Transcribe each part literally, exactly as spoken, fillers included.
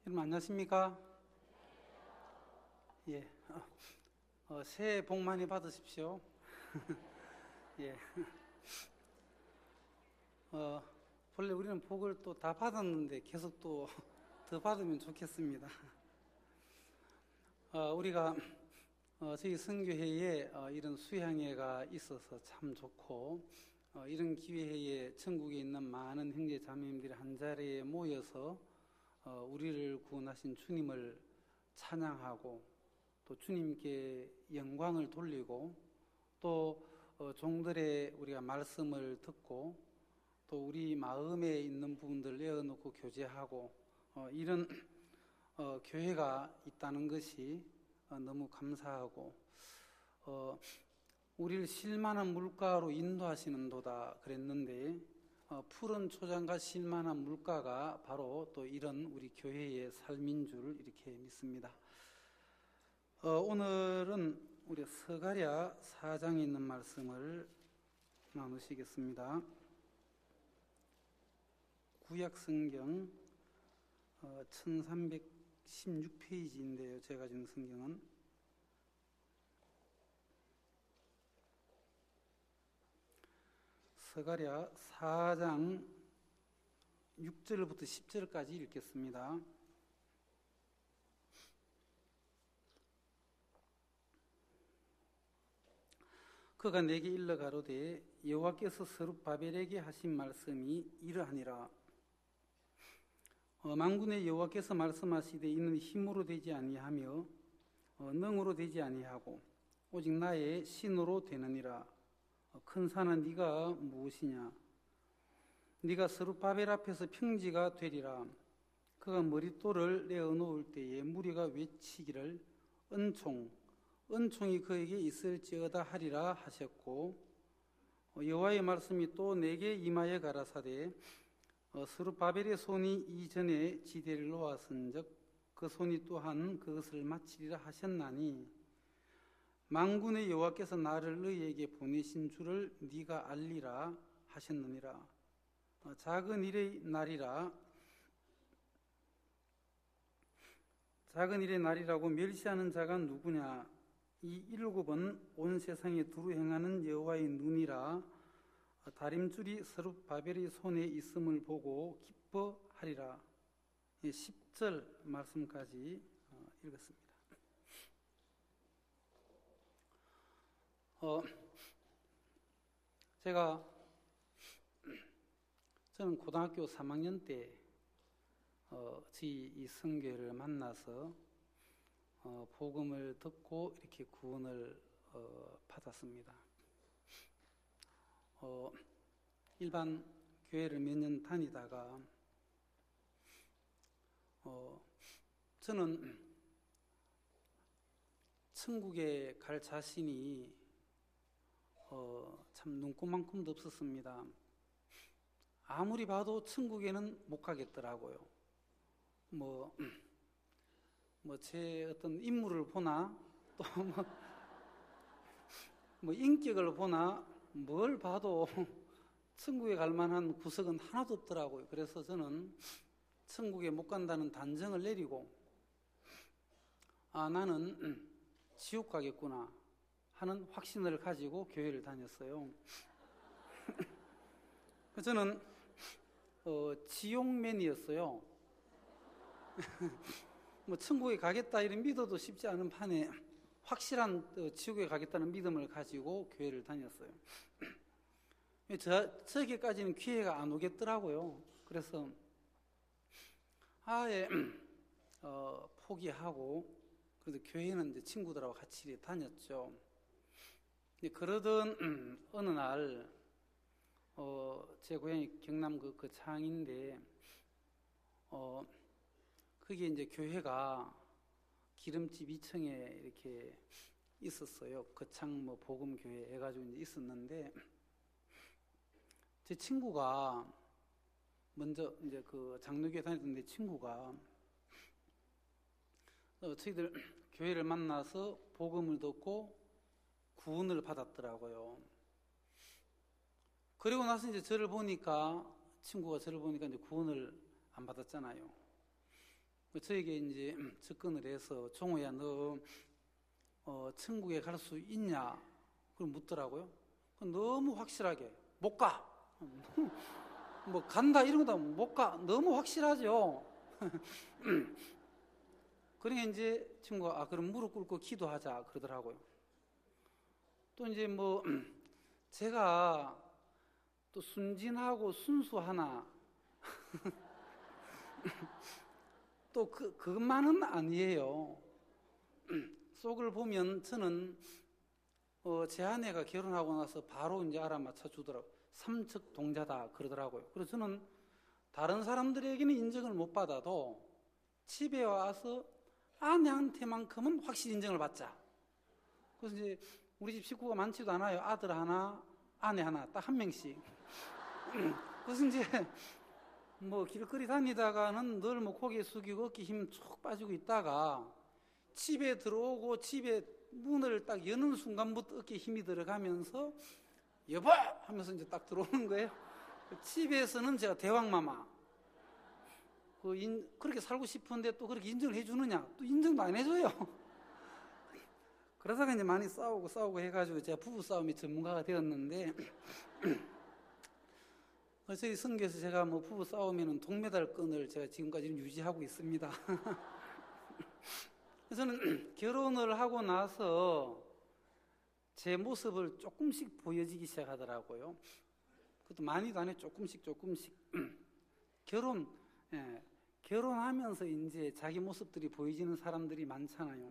여러분 안녕하십니까? 예, 어, 어, 새해 복 많이 받으십시오. 예, 어, 본래 우리는 복을 또 다 받았는데 계속 또 더 받으면 좋겠습니다. 어, 우리가 어, 저희 선교회에 어, 이런 수양회가 있어서 참 좋고, 어, 이런 기회에 전국에 있는 많은 형제 자매님들이 한 자리에 모여서 어, 우리를 구원하신 주님을 찬양하고 또 주님께 영광을 돌리고 또 어, 종들의 우리가 말씀을 듣고 또 우리 마음에 있는 부분들을 내어놓고 교제하고 어, 이런 어, 교회가 있다는 것이 어, 너무 감사하고 어, 우리를 실만한 물가로 인도하시는도다 그랬는데 어, 푸른 초장과 실만한 물가가 바로 또 이런 우리 교회의 삶인 줄 이렇게 믿습니다. 어, 오늘은 우리 스가랴 사 장에 있는 말씀을 나누시겠습니다. 구약성경 어, 천삼백십육 페이지인데요. 제가 준 성경은 스가랴 사 장 육 절부터 십 절까지 읽겠습니다. 그가 내게 일러 가로되 여호와께서 스룹바벨에게 하신 말씀이 이러하니라. 어, 만군의 여호와께서 말씀하시되 이는 힘으로 되지 아니하며 어, 능으로 되지 아니하고 오직 나의 신으로 되느니라. 어, 큰 산은 네가 무엇이냐? 네가 스룹바벨 앞에서 평지가 되리라. 그가 머릿돌을 내어놓을 때에 무리가 외치기를 은총 은총이 그에게 있을지어다 하리라 하셨고, 어, 여호와의 말씀이 또 내게 임하여 가라사대 어, 스룹바벨의 손이 이전에 지대를 놓았은즉 그 손이 또한 그것을 마치리라 하셨나니 만군의 여호와께서 나를 너희에게 보내신 줄을 네가 알리라 하셨느니라. 어, 작은 일의 날이라 작은 일의 날이라고 멸시하는 자가 누구냐? 이 일곱은 온 세상에 두루 행하는 여호와의 눈이라. 다림줄이 스룹바벨의 손에 있음을 보고 기뻐하리라. 십 절 말씀까지 읽었습니다. 어, 제가 저는 고등학교 삼 학년 때 어, 저희 이 성교회를 만나서 어, 복음을 듣고 이렇게 구원을 어, 받았습니다. 어, 일반 교회를 몇 년 다니다가 어, 저는 천국에 갈 자신이 어, 참 눈꼽만큼도 없었습니다. 아무리 봐도 천국에는 못 가겠더라고요. 뭐, 뭐, 제 어떤 인물을 보나, 또 뭐, 뭐, 인격을 보나, 뭘 봐도 천국에 갈 만한 구석은 하나도 없더라고요. 그래서 저는 천국에 못 간다는 단정을 내리고, 아, 나는 지옥 가겠구나 하는 확신을 가지고 교회를 다녔어요. 저는 어, 지옥맨이었어요. 뭐 천국에 가겠다 이런 믿어도 쉽지 않은 판에 확실한 어, 지옥에 가겠다는 믿음을 가지고 교회를 다녔어요. 저, 저기까지는 기회가 안 오겠더라고요. 그래서 아예 어, 포기하고 그래도 교회는 이제 친구들하고 같이 다녔죠. 그러던 음, 어느 날 어, 제 고향이 경남 그, 그 창인데 어, 거기에 이제 교회가 기름집 이 층에 이렇게 있었어요. 거창 뭐 복음교회 해가지고 이제 있었는데 제 친구가 먼저 이제 그 장로교회 다니던 내 친구가 어, 저희들 교회를 만나서 복음을 듣고 구원을 받았더라고요. 그리고 나서 이제 저를 보니까 친구가 저를 보니까 이제 구원을 안 받았잖아요. 저에게 이제 접근을 해서 종호야 너 어, 천국에 갈 수 있냐? 그걸 묻더라고요. 너무 확실하게 못 가. 뭐 간다 이런 거다 못 가. 너무 확실하죠. 그러니까 이제 친구가 아 그럼 무릎 꿇고 기도하자 그러더라고요. 또 이제 뭐 제가 또 순진하고 순수하나 또 그, 그것만은 아니에요. 속을 보면 저는 어, 제 아내가 결혼하고 나서 바로 이제 알아맞혀 주더라고요. 삼척 동자다 그러더라고요. 그래서 저는 다른 사람들에게는 인정을 못 받아도 집에 와서 아내한테만큼은 확실히 인정을 받자. 그래서 이제 우리 집 식구가 많지도 않아요. 아들 하나, 아내 하나, 딱 한 명씩. 그래서 이제 뭐 길거리 다니다가는 늘 뭐 고개 숙이고 어깨 힘 쭉 빠지고 있다가 집에 들어오고 집에 문을 딱 여는 순간부터 어깨에 힘이 들어가면서 여보! 하면서 이제 딱 들어오는 거예요. 집에서는 제가 대왕마마. 그 인, 그렇게 살고 싶은데 또 그렇게 인정을 해주느냐? 또 인정도 안 해줘요. 그러다가 이제 많이 싸우고 싸우고 해가지고 제가 부부싸움의 전문가가 되었는데, 저희 선교에서 제가 뭐 부부싸우면 동메달권을 제가 지금까지 유지하고 있습니다. 저는 결혼을 하고 나서 제 모습을 조금씩 보여지기 시작하더라고요. 그것도 많이도 안 해, 조금씩 조금씩. 결혼, 예, 결혼하면서 이제 자기 모습들이 보여지는 사람들이 많잖아요.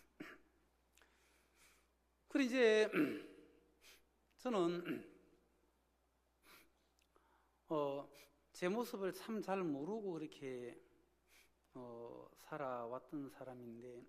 그리고 이제 저는 어, 제 모습을 참 잘 모르고 그렇게 어, 살아왔던 사람인데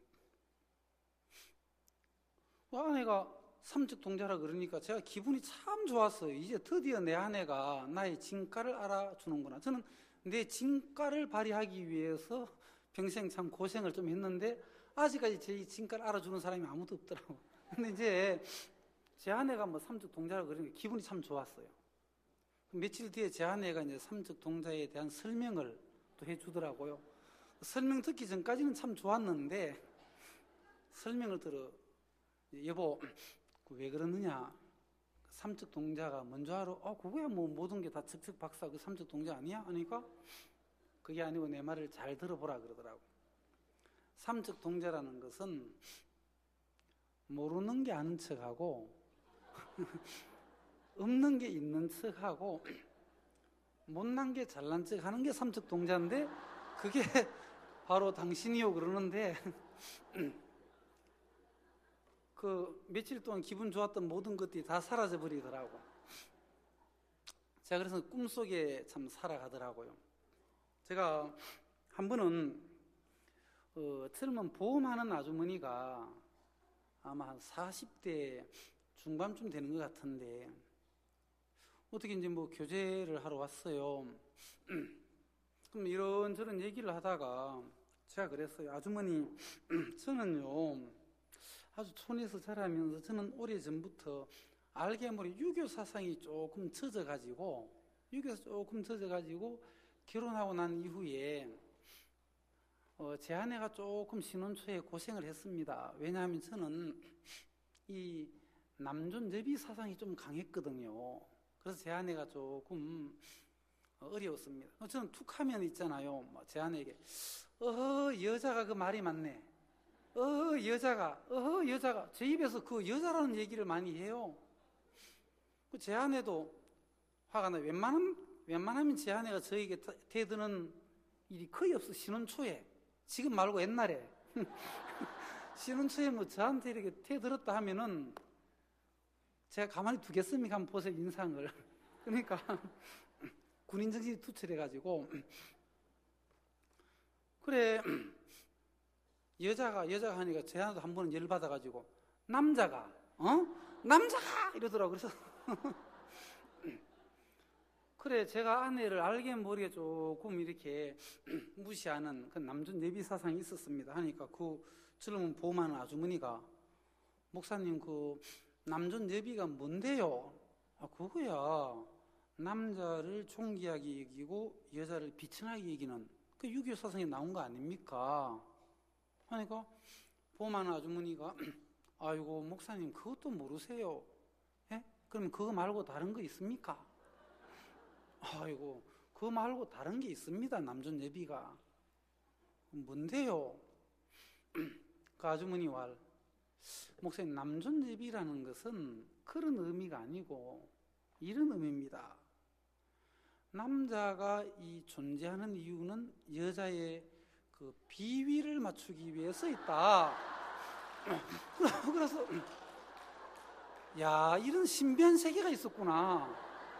아내가 삼척 동자라 그러니까 제가 기분이 참 좋았어요. 이제 드디어 내 아내가 나의 진가를 알아주는구나. 저는 내 진가를 발휘하기 위해서 평생 참 고생을 좀 했는데 아직까지 제 진가를 알아주는 사람이 아무도 없더라고요. 근데 이제 제 아내가 뭐 삼척 동자라 그러니까 기분이 참 좋았어요. 며칠 뒤에 제 아내가 이제 삼척 동자에 대한 설명을 또 해주더라고요. 설명 듣기 전까지는 참 좋았는데 설명을 들어 여보 왜 그러느냐 삼척 동자가 뭔 줄 알아? 어 그거야 뭐 모든 게 다 척척 박사 그 삼척 동자 아니야? 하니까 그게 아니고 내 말을 잘 들어보라 그러더라고. 삼척 동자라는 것은 모르는 게 아는 척하고 없는 게 있는 척하고 못난 게 잘난 척하는 게 삼척 동자인데 그게 바로 당신이요 그러는데 그 며칠 동안 기분 좋았던 모든 것들이 다 사라져 버리더라고. 제가 그래서 꿈속에 참 살아가더라고요. 제가 한 번은 어, 젊은 보험하는 아주머니가 아마 한 사십 대 중반쯤 되는 것 같은데 어떻게 이제 뭐 교제를 하러 왔어요. 그럼 이런저런 얘기를 하다가 제가 그랬어요. 아주머니, 저는요 아주 촌에서 자라면서 저는 오래전부터 알게 모르게 유교 사상이 조금 젖어가지고 유교에서 조금 젖어가지고 결혼하고 난 이후에 어, 제 아내가 조금 신혼초에 고생을 했습니다. 왜냐하면 저는 이 남존여비 사상이 좀 강했거든요. 그래서 제 아내가 조금 어려웠습니다. 저는 툭하면 있잖아요. 제 아내에게 어 여자가 그 말이 많네. 어 여자가 어 여자가 제 입에서 그 여자라는 얘기를 많이 해요. 제 아내도 화가 나요. 웬만하면, 웬만하면 제 아내가 저에게 대드는 일이 거의 없어. 신혼초에 지금 말고 옛날에 신혼초에 뭐 저한테 이렇게 대들었다 하면은 제가 가만히 두겠습니까? 한번 보세요 인상을. 그러니까 군인 정신이 투철해가지고 그래 여자가 여자가 하니까 제 아내도 한 번은 열받아가지고 남자가 어 남자가 이러더라고. 그래서 그래 제가 아내를 알게 모르게 조금 이렇게 무시하는 그 남존 예비 사상이 있었습니다. 하니까 그 젊은 보험하는 아주머니가 목사님 그 남존 예비가 뭔데요? 아 그거야 남자를 존귀하게 여기고 여자를 비천하게 여기는 그 유교 사상에 나온 거 아닙니까? 하니까 보면 아주머니가 아이고 목사님 그것도 모르세요? 예? 그럼 그거 말고 다른 거 있습니까? 아이고 그거 말고 다른 게 있습니다. 남존예비가. 뭔데요? 그 아주머니 말 목사님 남존예비라는 것은 그런 의미가 아니고 이런 의미입니다. 남자가 이 존재하는 이유는 여자의 그 비위를 맞추기 위해서 있다. 그래서 야 이런 신비한 세계가 있었구나.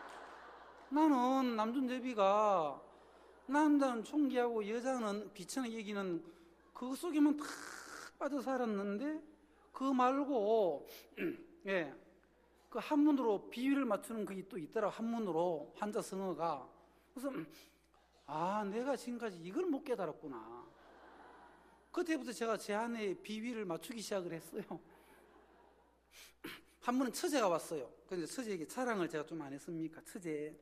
나는 남존예비가 남자는 총기하고 여자는 비천하게 여기는 그 속에만 탁 빠져 살았는데 그 말고 예, 그 한문으로 비위를 맞추는 그게 또 있더라. 한문으로 한자 성어가. 그래서 아 내가 지금까지 이걸 못 깨달았구나. 그때부터 제가 제 아내의 비위를 맞추기 시작을 했어요. 한 번은 처제가 왔어요. 근데 처제에게 자랑을 제가 좀 안 했습니까? 처제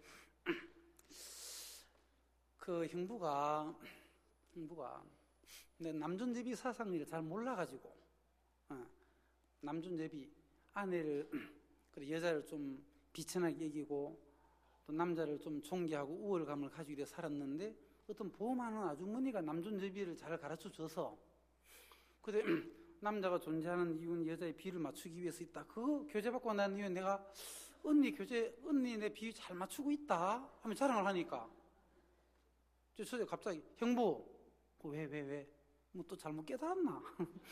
그 형부가 형부가 근데 남존예비 사상을 잘 몰라가지고 어, 남존예비 아내를 그래 여자를 좀 비천하게 여기고 또 남자를 좀 존경하고 우월감을 가지고 이래 살았는데 어떤 보험하는 아주머니가 남존예비를 잘 가르쳐줘서 근데 남자가 존재하는 이유는 여자의 비를 맞추기 위해서 있다. 그거 교제받고 난 이후에 내가 언니 교제 언니 내 비위 잘 맞추고 있다 하면 자랑을 하니까 저 처제 갑자기 형부 왜 왜 왜 뭐 또 잘못 깨달았나?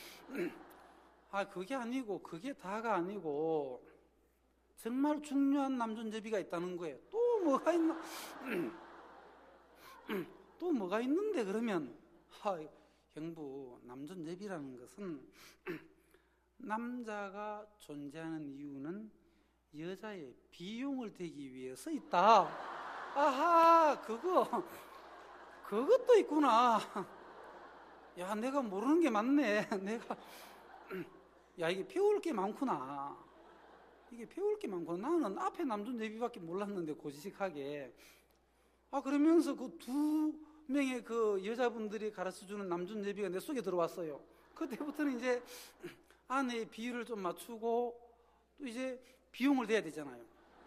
아 그게 아니고 그게 다가 아니고 정말 중요한 남존예비가 있다는 거예요. 또 뭐가 있나? 또 뭐가 있는데 그러면 아, 형부 남존예비라는 것은 남자가 존재하는 이유는 여자의 비용을 대기 위해서 있다. 아하 그거 그것도 있구나. 야 내가 모르는 게 많네. 내가 야 이게 배울 게 많구나. 이게 배울 게 많구나. 나는 앞에 남존예비밖에 몰랐는데 고지식하게. 아 그러면서 그 두 명의 그 여자분들이 가르쳐주는 남존예비가 내 속에 들어왔어요. 그때부터는 이제 아내의 비율을 좀 맞추고 또 이제 비용을 대야 되잖아요.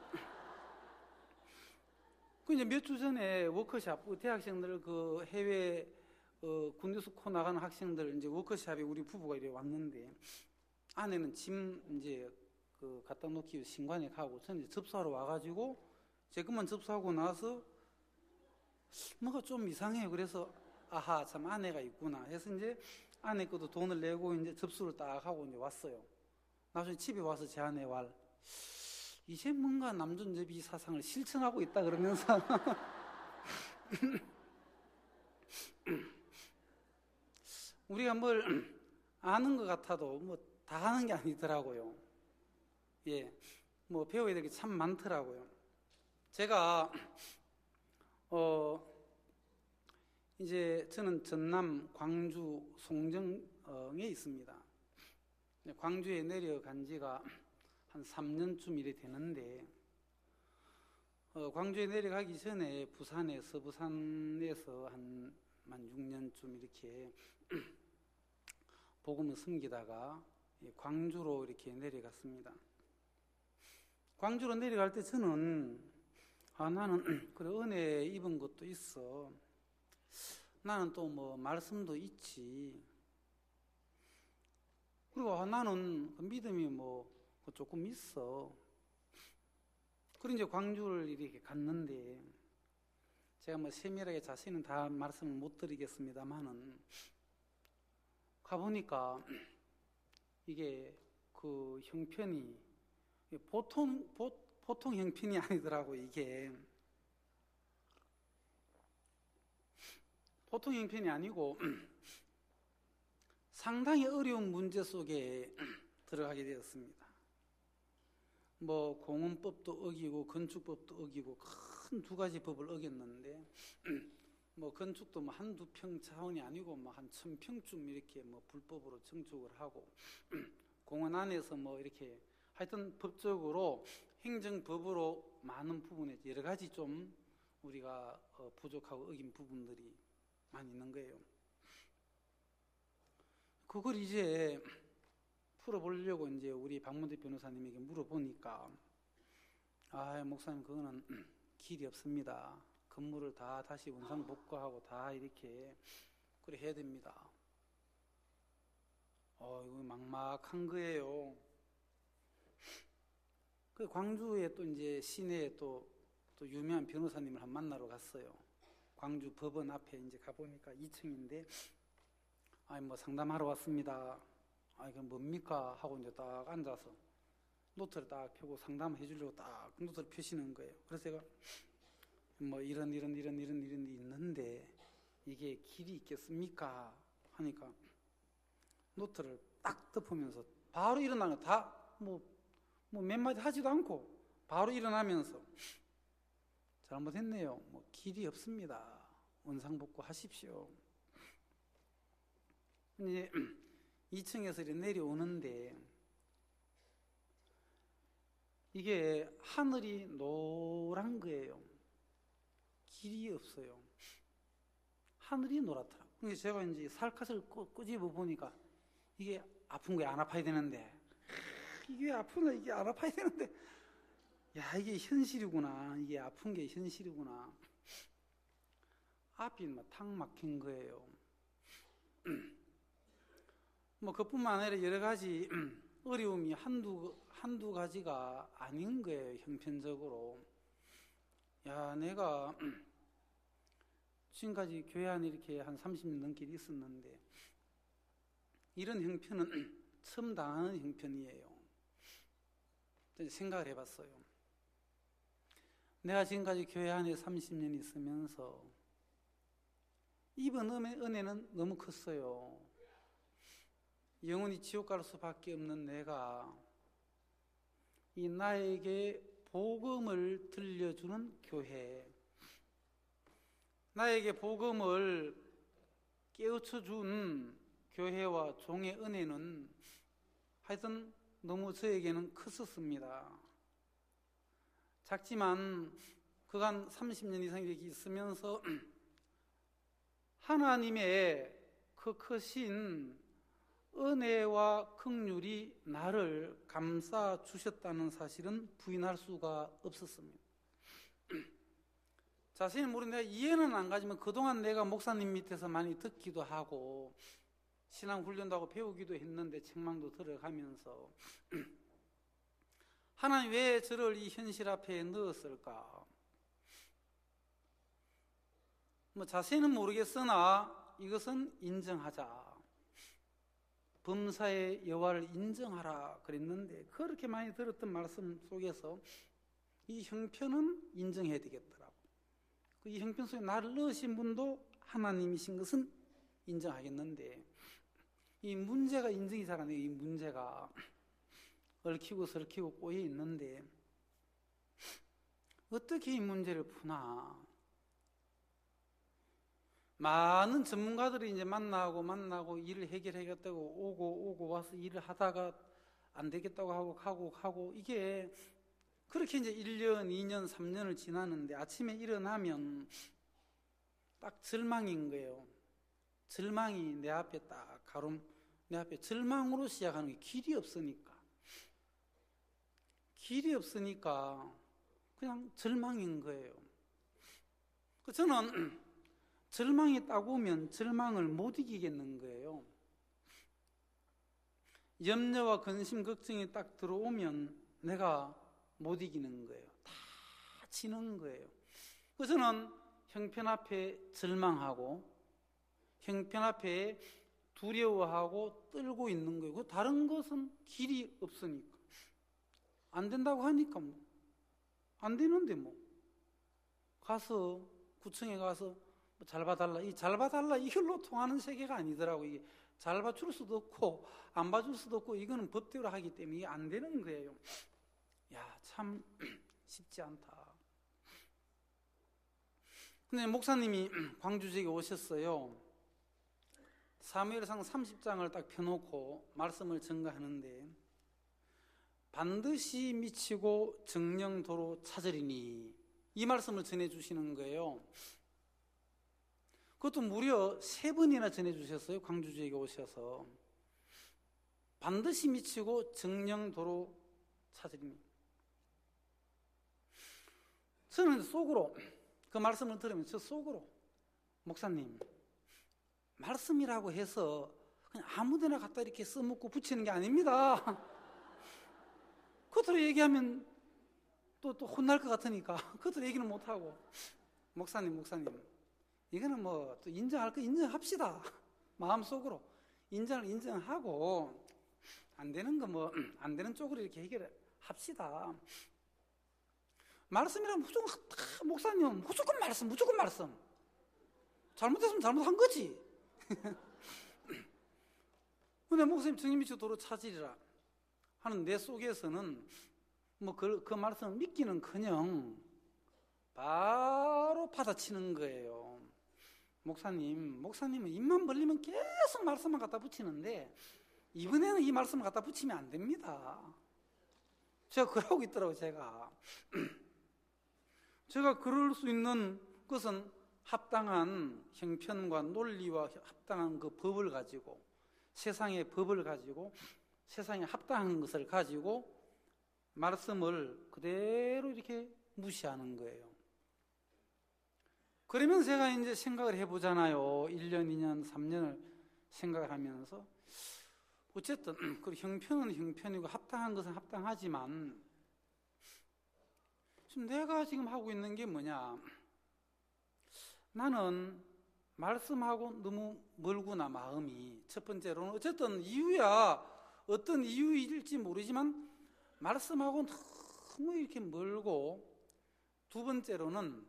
그 이제 몇 주 전에 워크샵 대학생들 그 해외 어, 군대 수코 나가는 학생들 이제 워크샵에 우리 부부가 이래 왔는데 아내는 짐 이제 그 갖다 놓기 위해 신관에 가고 저는 이제 접수하러 와가지고 제 것만 접수하고 나서 뭐가 좀 이상해요. 그래서 아하 참 아내가 있구나 해서 이제 아내 것도 돈을 내고 이제 접수를 딱 하고 이제 왔어요. 나중에 집에 와서 제 아내 말 이제 뭔가 남존예비 사상을 실천하고 있다 그러면서 우리가 뭘 아는 것 같아도 뭐 다 아는 게 아니더라고요. 예, 뭐 배워야 될 게 참 많더라고요. 제가 어 이제 저는 전남 광주 송정에 있습니다. 광주에 내려간 지가 한 삼 년쯤 이래 되는데 어, 광주에 내려가기 전에 부산에 서부산에서 한, 한 육 년쯤 이렇게 복음을 섬기다가 광주로 이렇게 내려갔습니다. 광주로 내려갈 때 저는 아 나는 그래 은혜 입은 것도 있어. 나는 또 뭐 말씀도 있지. 그리고 아, 나는 믿음이 뭐 조금 있어. 그리고 이제 광주를 이렇게 갔는데 제가 뭐 세밀하게 자세히는 다 말씀을 못 드리겠습니다만은 가보니까 이게 그 형편이 보통 보, 보통 형편이 아니더라고. 이게 보통 형편이 아니고 상당히 어려운 문제 속에 들어가게 되었습니다. 뭐 공원법도 어기고 건축법도 어기고 큰 두 가지 법을 어겼는데 뭐 건축도 뭐 한두 평 차원이 아니고 뭐 한 천 평쯤 이렇게 뭐 불법으로 증축을 하고 공원 안에서 뭐 이렇게 하여튼 법적으로 행정법으로 많은 부분에 여러 가지 좀 우리가 어 부족하고 어긴 부분들이 많이 있는 거예요. 그걸 이제 풀어보려고 이제 우리 박문대 변호사님에게 물어보니까, 아, 목사님, 그거는 길이 없습니다. 건물을 다 다시 원상 복구하고 다 이렇게 그래 해야 됩니다. 어, 이거 막막한 거예요. 그 광주에 또 이제 시내에 또, 또 유명한 변호사님을 한 만나러 갔어요. 광주 법원 앞에 이제 가보니까 이 층인데, 아니, 뭐 상담하러 왔습니다. 아, 이게 뭡니까? 하고 이제 딱 앉아서 노트를 딱 펴고 상담해 주려고 딱 노트를 펴시는 거예요. 그래서 제가 뭐 이런 이런 이런 이런 이런 일이 있는데 이게 길이 있겠습니까? 하니까 노트를 딱 덮으면서 바로 일어나는 거 다 뭐 뭐 몇 마디 하지도 않고 바로 일어나면서 잘못했네요. 뭐 길이 없습니다. 원상복구 하십시오. 이제 이 층에서 이렇게 내려오는데 이게 하늘이 노란 거예요. 길이 없어요. 하늘이 노랗더라고요. 그래서 제가 이제 살갗을 끄집어 보니까 이게 아픈 거야. 안 아파야 되는데. 이게 아프나 이게 안 아파야 되는데. 야, 이게 현실이구나. 이게 아픈 게 현실이구나. 앞이 막 탁 막힌 거예요. 뭐 그뿐만 아니라 여러 가지 어려움이 한두, 한두 가지가 아닌 거예요. 형편적으로. 야, 내가 지금까지 교회 안에 이렇게 한 삼십 년 넘게 있었는데 이런 형편은 처음 당하는 형편이에요. 생각을 해봤어요. 내가 지금까지 교회 안에 삼십 년 있으면서 입은 은혜는 너무 컸어요. 영원히 지옥 갈 수밖에 없는 내가 이 나에게 복음을 들려주는 교회, 나에게 복음을 깨우쳐준 교회와 종의 은혜는 하여튼 너무 저에게는 컸었습니다. 작지만 그간 삼십 년 이상 이렇게 있으면서 하나님의 그 크신 은혜와 긍휼이 나를 감싸 주셨다는 사실은 부인할 수가 없었습니다. 자세히 모르는데 이해는 안 가지만 그동안 내가 목사님 밑에서 많이 듣기도 하고 신앙 훈련도 하고 배우기도 했는데 책망도 들어가면서 하나님 왜 저를 이 현실 앞에 넣었을까? 뭐 자세히는 모르겠으나 이것은 인정하자. 범사의 여호와를 인정하라 그랬는데 그렇게 많이 들었던 말씀 속에서 이 형편은 인정해야 되겠더라고. 이 형편 속에 나를 넣으신 분도 하나님이신 것은 인정하겠는데 이 문제가 인정이 잘 안 돼요. 이 문제가 얽히고 설키고 꼬여 있는데 어떻게 이 문제를 푸나? 많은 전문가들이 이제 만나고 만나고 일을 해결하겠다고 오고 오고 와서 일을 하다가 안 되겠다고 하고 가고 가고 이게 그렇게 이제 일 년, 이 년, 삼 년을 지나는데 아침에 일어나면 딱 절망인 거예요. 절망이 내 앞에 딱 가름, 내 앞에 절망으로 시작하는 게 길이 없으니까. 길이 없으니까 그냥 절망인 거예요. 저는 절망이 딱 오면 절망을 못 이기겠는 거예요. 염려와 근심, 걱정이 딱 들어오면 내가 못 이기는 거예요. 다 지는 거예요. 그래서 저는 형편 앞에 절망하고 형편 앞에 두려워하고 떨고 있는 거예요. 그 다른 것은 길이 없으니까. 안 된다고 하니까 뭐. 안 되는데 뭐. 가서 구청에 가서 잘 봐달라. 이 잘 봐달라 이걸로 통하는 세계가 아니더라고. 이게 잘 봐줄 수도 없고 안 봐줄 수도 없고 이거는 법대로 하기 때문에 이게 안 되는 거예요. 야, 참 쉽지 않다. 근데 목사님이 광주 지역에 오셨어요. 사무엘상 삼십 장을 딱 펴놓고 말씀을 전가하는데 반드시 미치고 정령도로 찾으리니 이 말씀을 전해주시는 거예요. 그것도 무려 세 번이나 전해주셨어요. 광주 지역에 오셔서. 반드시 미치고 정령도로 찾으립니다. 저는 속으로 그 말씀을 들으면 저 속으로 목사님, 말씀이라고 해서 그냥 아무데나 갖다 이렇게 써먹고 붙이는 게 아닙니다. 그것대로 얘기하면 또, 또 혼날 것 같으니까 그것대로 얘기는 못하고, 목사님 목사님 이거는 뭐 또 인정할 거 인정합시다. 마음속으로 인정을 인정하고 안 되는 거 뭐 안 되는 쪽으로 이렇게 해결합시다. 말씀이라면 무조건, 아, 목사님 무조건 말씀, 무조건 말씀. 잘못했으면 잘못한 거지. 근데 목사님 정림미치 도로 찾으리라 하는 내 속에서는 뭐 그 그 말씀을 믿기는커녕 바로 받아치는 거예요. 목사님, 목사님은 입만 벌리면 계속 말씀만 갖다 붙이는데 이번에는 이 말씀을 갖다 붙이면 안 됩니다. 제가 그러고 있더라고요. 제가 제가 그럴 수 있는 것은 합당한 형편과 논리와 합당한 그 법을 가지고, 세상의 법을 가지고, 세상에 합당한 것을 가지고 말씀을 그대로 이렇게 무시하는 거예요. 그러면 제가 이제 생각을 해보잖아요. 일 년, 이 년, 삼 년을 생각을 하면서 어쨌든 그 형편은 형편이고 합당한 것은 합당하지만 지금 내가 지금 하고 있는 게 뭐냐, 나는 말씀하고 너무 멀구나, 마음이. 첫 번째로는 어쨌든 이유야 어떤 이유일지 모르지만 말씀하고 너무 이렇게 멀고, 두 번째로는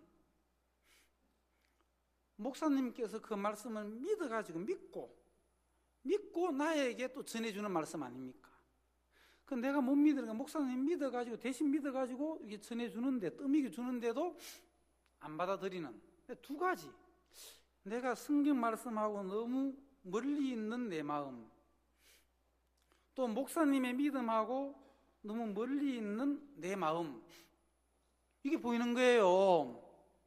목사님께서 그 말씀을 믿어가지고 믿고 믿고 나에게 또 전해주는 말씀 아닙니까? 그 내가 못 믿으니까 목사님 믿어가지고 대신 믿어가지고 이게 전해주는데, 떠미게 주는데도 안 받아들이는 두 가지. 내가 성경 말씀하고 너무 멀리 있는 내 마음, 또 목사님의 믿음하고 너무 멀리 있는 내 마음, 이게 보이는 거예요.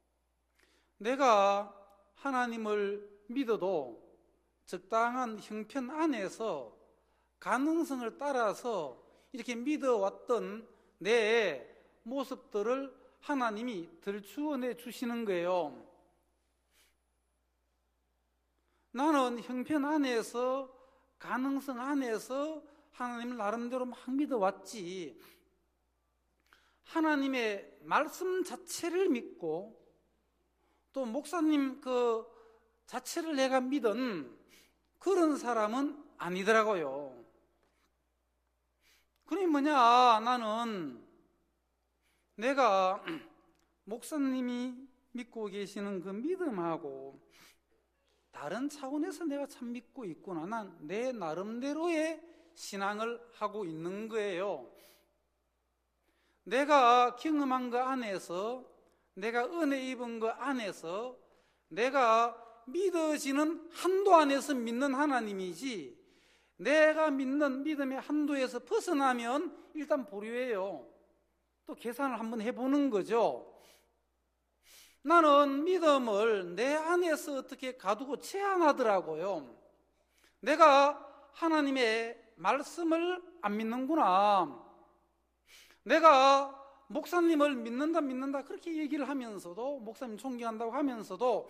내가 하나님을 믿어도 적당한 형편 안에서 가능성을 따라서 이렇게 믿어왔던 내 모습들을 하나님이 들추어내 주시는 거예요. 나는 형편 안에서, 가능성 안에서 하나님을 나름대로 막 믿어왔지, 하나님의 말씀 자체를 믿고 또 목사님 그 자체를 내가 믿은 그런 사람은 아니더라고요. 그게 뭐냐, 나는 내가 목사님이 믿고 계시는 그 믿음하고 다른 차원에서 내가 참 믿고 있구나, 난 내 나름대로의 신앙을 하고 있는 거예요. 내가 경험한 거 안에서, 내가 은혜 입은 거 안에서, 내가 믿어지는 한도 안에서 믿는 하나님이지, 내가 믿는 믿음의 한도에서 벗어나면 일단 보류해요. 또 계산을 한번 해보는 거죠. 나는 믿음을 내 안에서 어떻게 가두고 제한하더라고요. 내가 하나님의 말씀을 안 믿는구나, 내가 목사님을 믿는다 믿는다 그렇게 얘기를 하면서도, 목사님 존경한다고 하면서도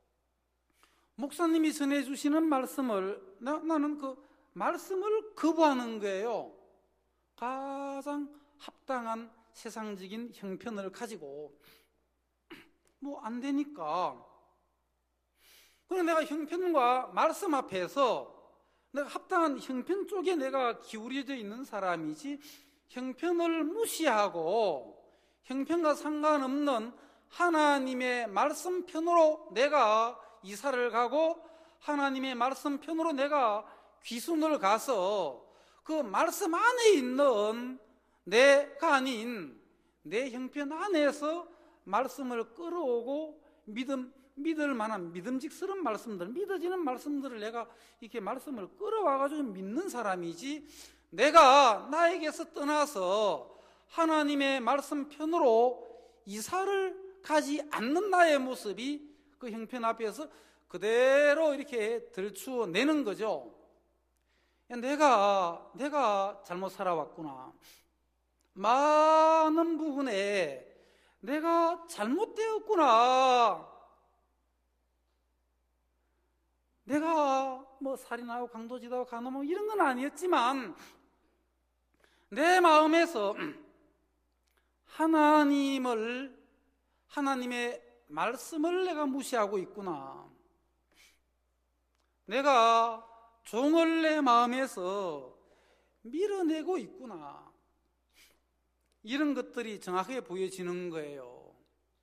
목사님이 전해주시는 말씀을 나, 나는 그 말씀을 거부하는 거예요. 가장 합당한 세상적인 형편을 가지고 뭐 안 되니까. 그럼 내가 형편과 말씀 앞에서 내가 합당한 형편 쪽에 내가 기울여져 있는 사람이지, 형편을 무시하고 형편과 상관없는 하나님의 말씀 편으로 내가 이사를 가고 하나님의 말씀 편으로 내가 귀순을 가서 그 말씀 안에 있는 내가 아닌 내 형편 안에서 말씀을 끌어오고 믿음, 믿을 만한 믿음직스러운 말씀들, 믿어지는 말씀들을 내가 이렇게 말씀을 끌어와가지고 믿는 사람이지, 내가 나에게서 떠나서 하나님의 말씀 편으로 이사를 가지 않는 나의 모습이 그 형편 앞에서 그대로 이렇게 들추어내는 거죠. 내가, 내가 잘못 살아왔구나. 많은 부분에 내가 잘못되었구나. 내가 뭐 살인하고 강도짓하고 간음하고 이런 건 아니었지만 내 마음에서 하나님을, 하나님의 말씀을 내가 무시하고 있구나. 내가 종을 내 마음에서 밀어내고 있구나. 이런 것들이 정확하게 보여지는 거예요.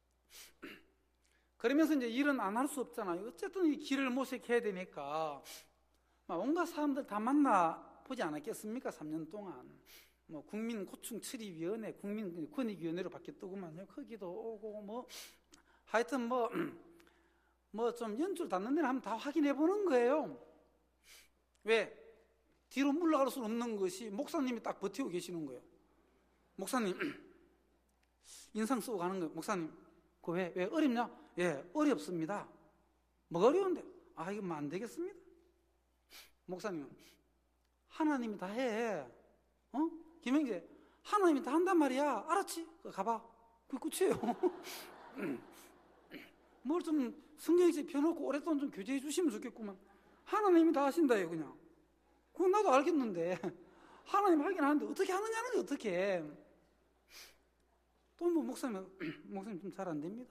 그러면서 이제 일은 안 할 수 없잖아요. 어쨌든 이 길을 모색해야 되니까 온갖 사람들 다 만나 보지 않았겠습니까? 삼 년 동안 뭐 국민 고충 처리위원회, 국민 권익위원회로 바뀌었더구만요. 거기도 오고 뭐 하여튼 뭐 뭐 좀 연줄 닿는 데는 한번 다 확인해 보는 거예요. 왜? 뒤로 물러갈 수 없는 것이 목사님이 딱 버티고 계시는 거예요. 목사님 인상 쓰고 가는 거예요. 목사님 그 왜? 왜 어렵냐? 예, 어렵습니다. 뭐가 어려운데? 아, 이거 뭐 안 되겠습니다. 목사님은 하나님이 다 해. 어? 김영재, 하나님이 다 한단 말이야. 알았지? 가봐. 그게 끝이에요. 뭘 좀 성경에 펴놓고 오랫동안 좀 교제해 주시면 좋겠구만. 하나님이 다 하신다요, 그냥. 그건 나도 알겠는데. 하나님 하긴 하는데 어떻게 하느냐는 게 어떻게. 또 뭐 목사님, 목사님 좀 잘 안 됩니다.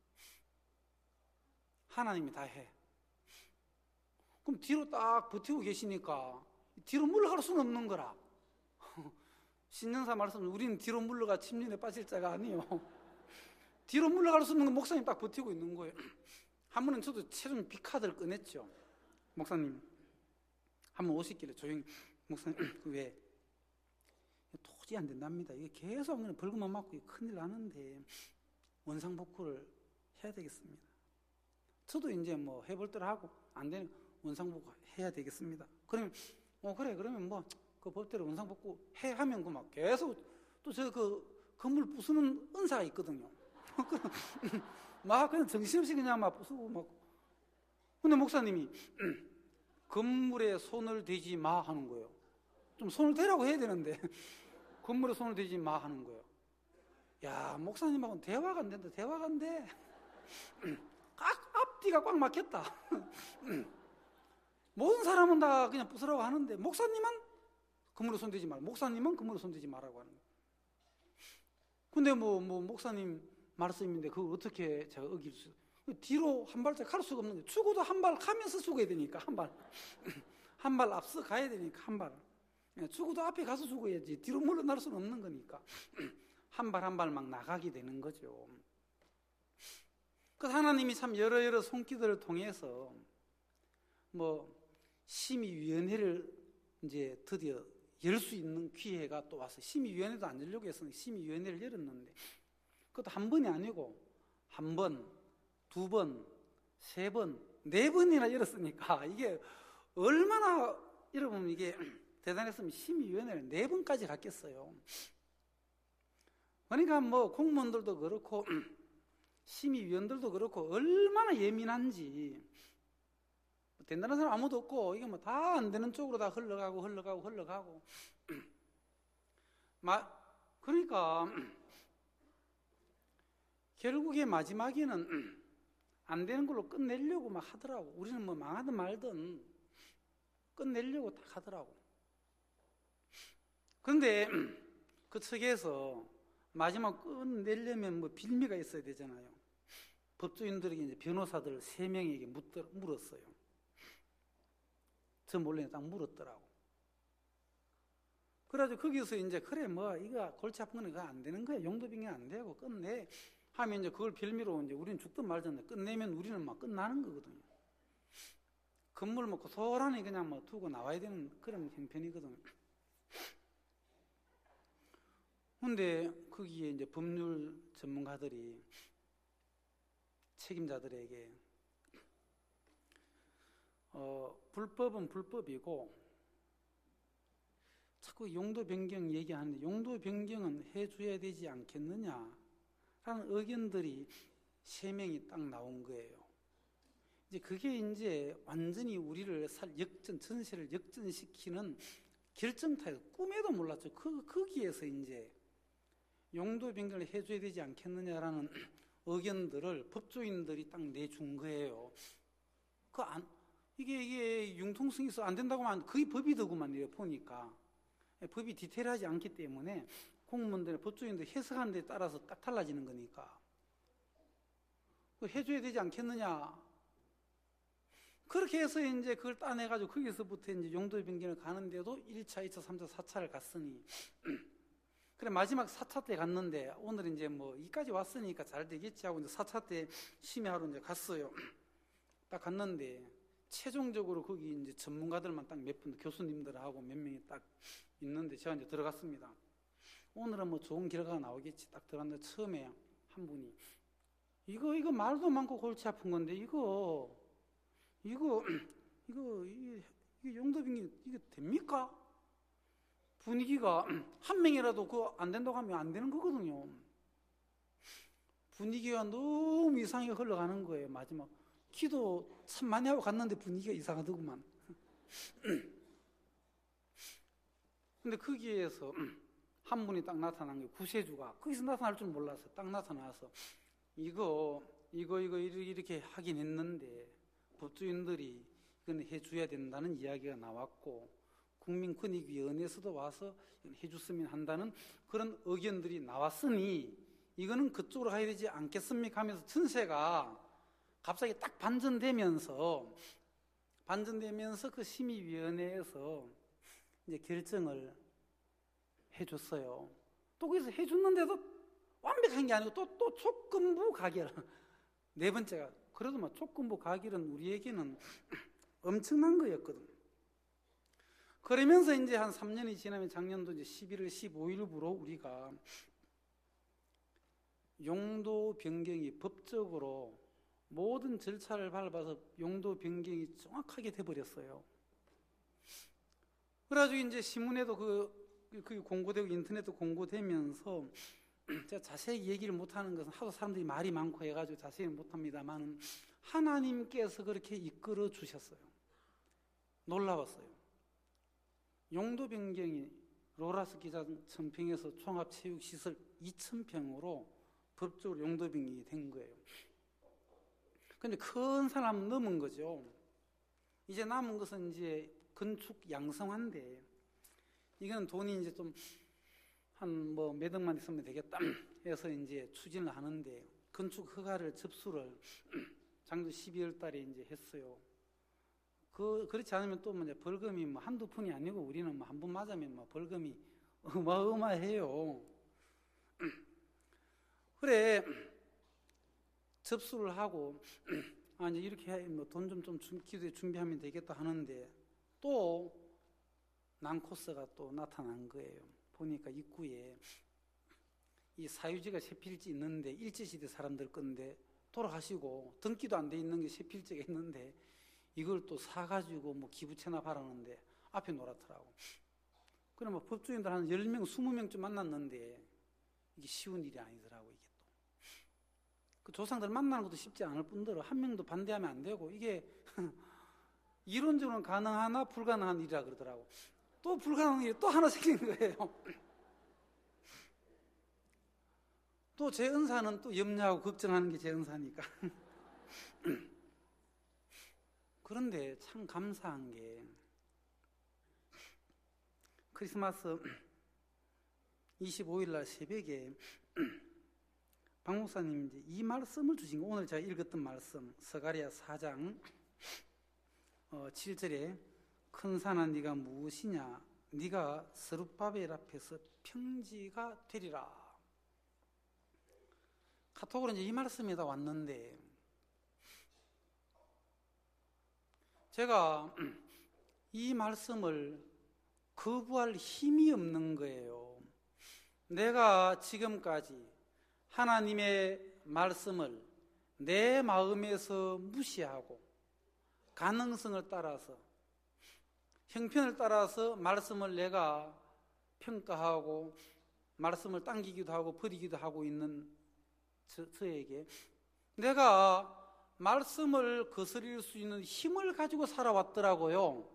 하나님이 다 해. 그럼 뒤로 딱 버티고 계시니까 뒤로 물러갈 수는 없는 거라. 신년사 말씀, 우리는 뒤로 물러가 침륜에 빠질 자가 아니요. 뒤로 물러갈 수 없는 건 목사님 딱 버티고 있는 거예요. 한 번은 저도 체중 B카드를 꺼냈죠. 목사님 한번 오시길래 조용히, 목사님 그 왜 도저히 안 된답니다. 이게 계속 그냥 벌금만 맞고 큰일 나는데 원상복구를 해야 되겠습니다. 저도 이제 뭐 해볼 대로 하고 안 되는 원상복구 해야 되겠습니다. 그러면 어 그래 그러면 뭐 그 법대로 원상복구 해 하면 그 막 계속 또 저 그 건물 부수는 은사가 있거든요. 막 그냥 정신없이 그냥 막 부수고 막. 근데 목사님이 건물에 손을 대지 마 하는 거예요. 좀 손을 대라고 해야 되는데 건물에 손을 대지 마 하는 거예요. 야, 목사님하고는 대화가 안 된다. 대화가 안 돼. 꽉 앞뒤가 꽉 막혔다. 모든 사람은 다 그냥 부수라고 하는데 목사님은 건물에 손 대지 말. 목사님은 건물에 손 대지 말라고 하는 거예요. 근데 뭐, 뭐 목사님 말씀인데 그걸 어떻게 제가 어길 수? 뒤로 한 발짝 갈 수가 없는 거예요. 죽어도 한 발 가면서 죽어야 되니까 한 발, 한 발 앞서 가야 되니까 한 발. 죽어도 앞에 가서 죽어야지. 뒤로 물러날 수는 없는 거니까 한 발 한 발 막 나가게 되는 거죠. 그 하나님이 참 여러 여러 손길들을 통해서 뭐 심의위원회를 이제 드디어 열 수 있는 기회가 또 와서, 심의위원회도 안 열려고 해서 심의위원회를 열었는데 그것도 한 번이 아니고 한 번, 두 번, 세 번, 네 번이나 열었으니까 이게 얼마나 여러분 이게 대단했으면 심의위원회를 네 번까지 갔겠어요. 그러니까 뭐 공무원들도 그렇고 심의위원들도 그렇고 얼마나 예민한지. 된다는 사람 아무도 없고 이게 뭐 다 안 되는 쪽으로 다 흘러가고 흘러가고 흘러가고. 마, 그러니까 결국에 마지막에는 안 되는 걸로 끝내려고 막 하더라고. 우리는 뭐 망하든 말든 끝내려고 딱 하더라고. 그런데 그 측에서 마지막 끝내려면 뭐 빌미가 있어야 되잖아요. 법조인들에게 이제 변호사들 세 명에게 물었어요. 저 몰래 딱 물었더라고. 그래가지고 거기서 이제 그래 뭐 이거 골치 아픈 거는 그거 안 되는 거야. 용도병이 안 되고 끝내 하면 이제 그걸 빌미로 이제 우리는 죽든 말든 끝내면 우리는 막 끝나는 거거든요. 건물 뭐 고스란히 그냥 뭐 두고 나와야 되는 그런 형편이거든요. 근데 거기에 이제 법률 전문가들이 책임자들에게 어, 불법은 불법이고 자꾸 용도 변경 얘기하는데 용도 변경은 해줘야 되지 않겠느냐 라는 의견들이 세 명이 딱 나온 거예요. 이제 그게 이제 완전히 우리를 살 역전, 전세를 역전시키는 결정타에서 꿈에도 몰랐죠. 그, 거기에서 이제 용도 변경을 해줘야 되지 않겠느냐라는 의견들을 법조인들이 딱 내준 거예요. 그 안, 이게, 이게 융통성이 있어 안 된다고 하면 거의 법이더구만, 이래 보니까. 법이 디테일하지 않기 때문에 공무원들, 법조인들 해석하는 데 따라서 딱 달라지는 거니까. 해줘야 되지 않겠느냐. 그렇게 해서 이제 그걸 따내가지고 거기서부터 이제 용도 변경을 가는데도 일 차, 이 차, 삼 차, 사 차를 갔으니. 그래, 마지막 사 차 때 갔는데 오늘 이제 뭐 이까지 왔으니까 잘 되겠지 하고 이제 사 차 때 심의하러 이제 갔어요. 딱 갔는데 최종적으로 거기 이제 전문가들만 딱 몇 분, 교수님들하고 몇 명이 딱 있는데 제가 이제 들어갔습니다. 오늘은 뭐 좋은 결과가 나오겠지. 딱 들어갔는데 처음에 한 분이 이거, 이거 말도 많고 골치 아픈 건데 이거, 이거, 이거, 이게, 이게 용도변경, 이게 됩니까? 분위기가 한 명이라도 그거 안 된다고 하면 안 되는 거거든요. 분위기가 너무 이상하게 흘러가는 거예요. 마지막 기도 참 많이 하고 갔는데 분위기가 이상하더구만. 근데 거기에서 한 분이 딱 나타난 게 구세주가 거기서 나타날 줄 몰랐어요. 딱 나타나서 이거 이거 이거 이렇게 하긴 했는데 법조인들이 이건 해줘야 된다는 이야기가 나왔고 국민권익위원회에서도 와서 해줬으면 한다는 그런 의견들이 나왔으니 이거는 그쪽으로 가야 되지 않겠습니까 하면서 전세가 갑자기 딱 반전되면서 반전되면서 그 심의위원회에서 이제 결정을 해줬어요. 또 거기서 해줬는데도 완벽한 게 아니고 또, 또 조건부 가결. 네 번째가 그래도 막 조건부 가결은 우리에게는 엄청난 거였거든. 그러면서 이제 한 삼 년이 지나면 작년도 이제 십일월 십오일부로 우리가 용도 변경이 법적으로 모든 절차를 밟아서 용도 변경이 정확하게 돼버렸어요. 그래가지고 이제 신문에도 그, 그 공고되고 인터넷도 공고되면서 제가 자세히 얘기를 못하는 것은 하도 사람들이 말이 많고 해가지고 자세히 못합니다만 하나님께서 그렇게 이끌어 주셨어요. 놀라웠어요. 용도 변경이 로라스 기장 천평에서 종합체육시설 이천 평으로 법적으로 용도 변경이 된 거예요. 근데 큰 사람은 넘은 거죠. 이제 남은 것은 이제 건축 양성화인데 이건 돈이 이제 좀 한 뭐 몇 억만 있으면 되겠다 해서 이제 추진을 하는데 건축 허가를 접수를 작년 십이월 달에 이제 했어요. 그 그렇지 않으면 또 이제 벌금이 뭐 한두 푼이 아니고 우리는 뭐 한 번 맞으면 뭐 벌금이 어마어마해요. 그래 접수를 하고 아 이제 이렇게 뭐 돈 좀 좀 기도에 준비하면 되겠다 하는데 또 난코스가 또 나타난 거예요. 보니까 입구에 이 사유지가 세 필지 있는데 일제시대 사람들 건데 돌아가시고 등기도 안 돼 있는 게 세 필지가 있는데 이걸 또 사가지고 뭐 기부 체납하라는데 앞에 놀았더라고. 그래 뭐 법조인들 한 열 명, 스무 명쯤 만났는데 이게 쉬운 일이 아니더라고. 이게 또 그 조상들 만나는 것도 쉽지 않을 뿐더러 한 명도 반대하면 안 되고 이게 이론적으로는 가능하나 불가능한 일이라 그러더라고. 또 불가능한 일이 또 하나 생긴 거예요. 또 제 은사는 또 염려하고 걱정하는 게 제 은사니까. 그런데 참 감사한 게 크리스마스 이십오일 날 새벽에 박 목사님이 이제 이 말씀을 주신 거, 오늘 제가 읽었던 말씀, 스가랴 사 장 어, 칠 절에 큰 산아 네가 무엇이냐, 네가 스룹바벨 앞에서 평지가 되리라. 카톡으로 이제 이 말씀이 다 왔는데 제가 이 말씀을 거부할 힘이 없는 거예요. 내가 지금까지 하나님의 말씀을 내 마음에서 무시하고 가능성을 따라서 형편을 따라서 말씀을 내가 평가하고 말씀을 당기기도 하고 버리기도 하고 있는 저, 저에게 내가 말씀을 거스릴 수 있는 힘을 가지고 살아왔더라고요.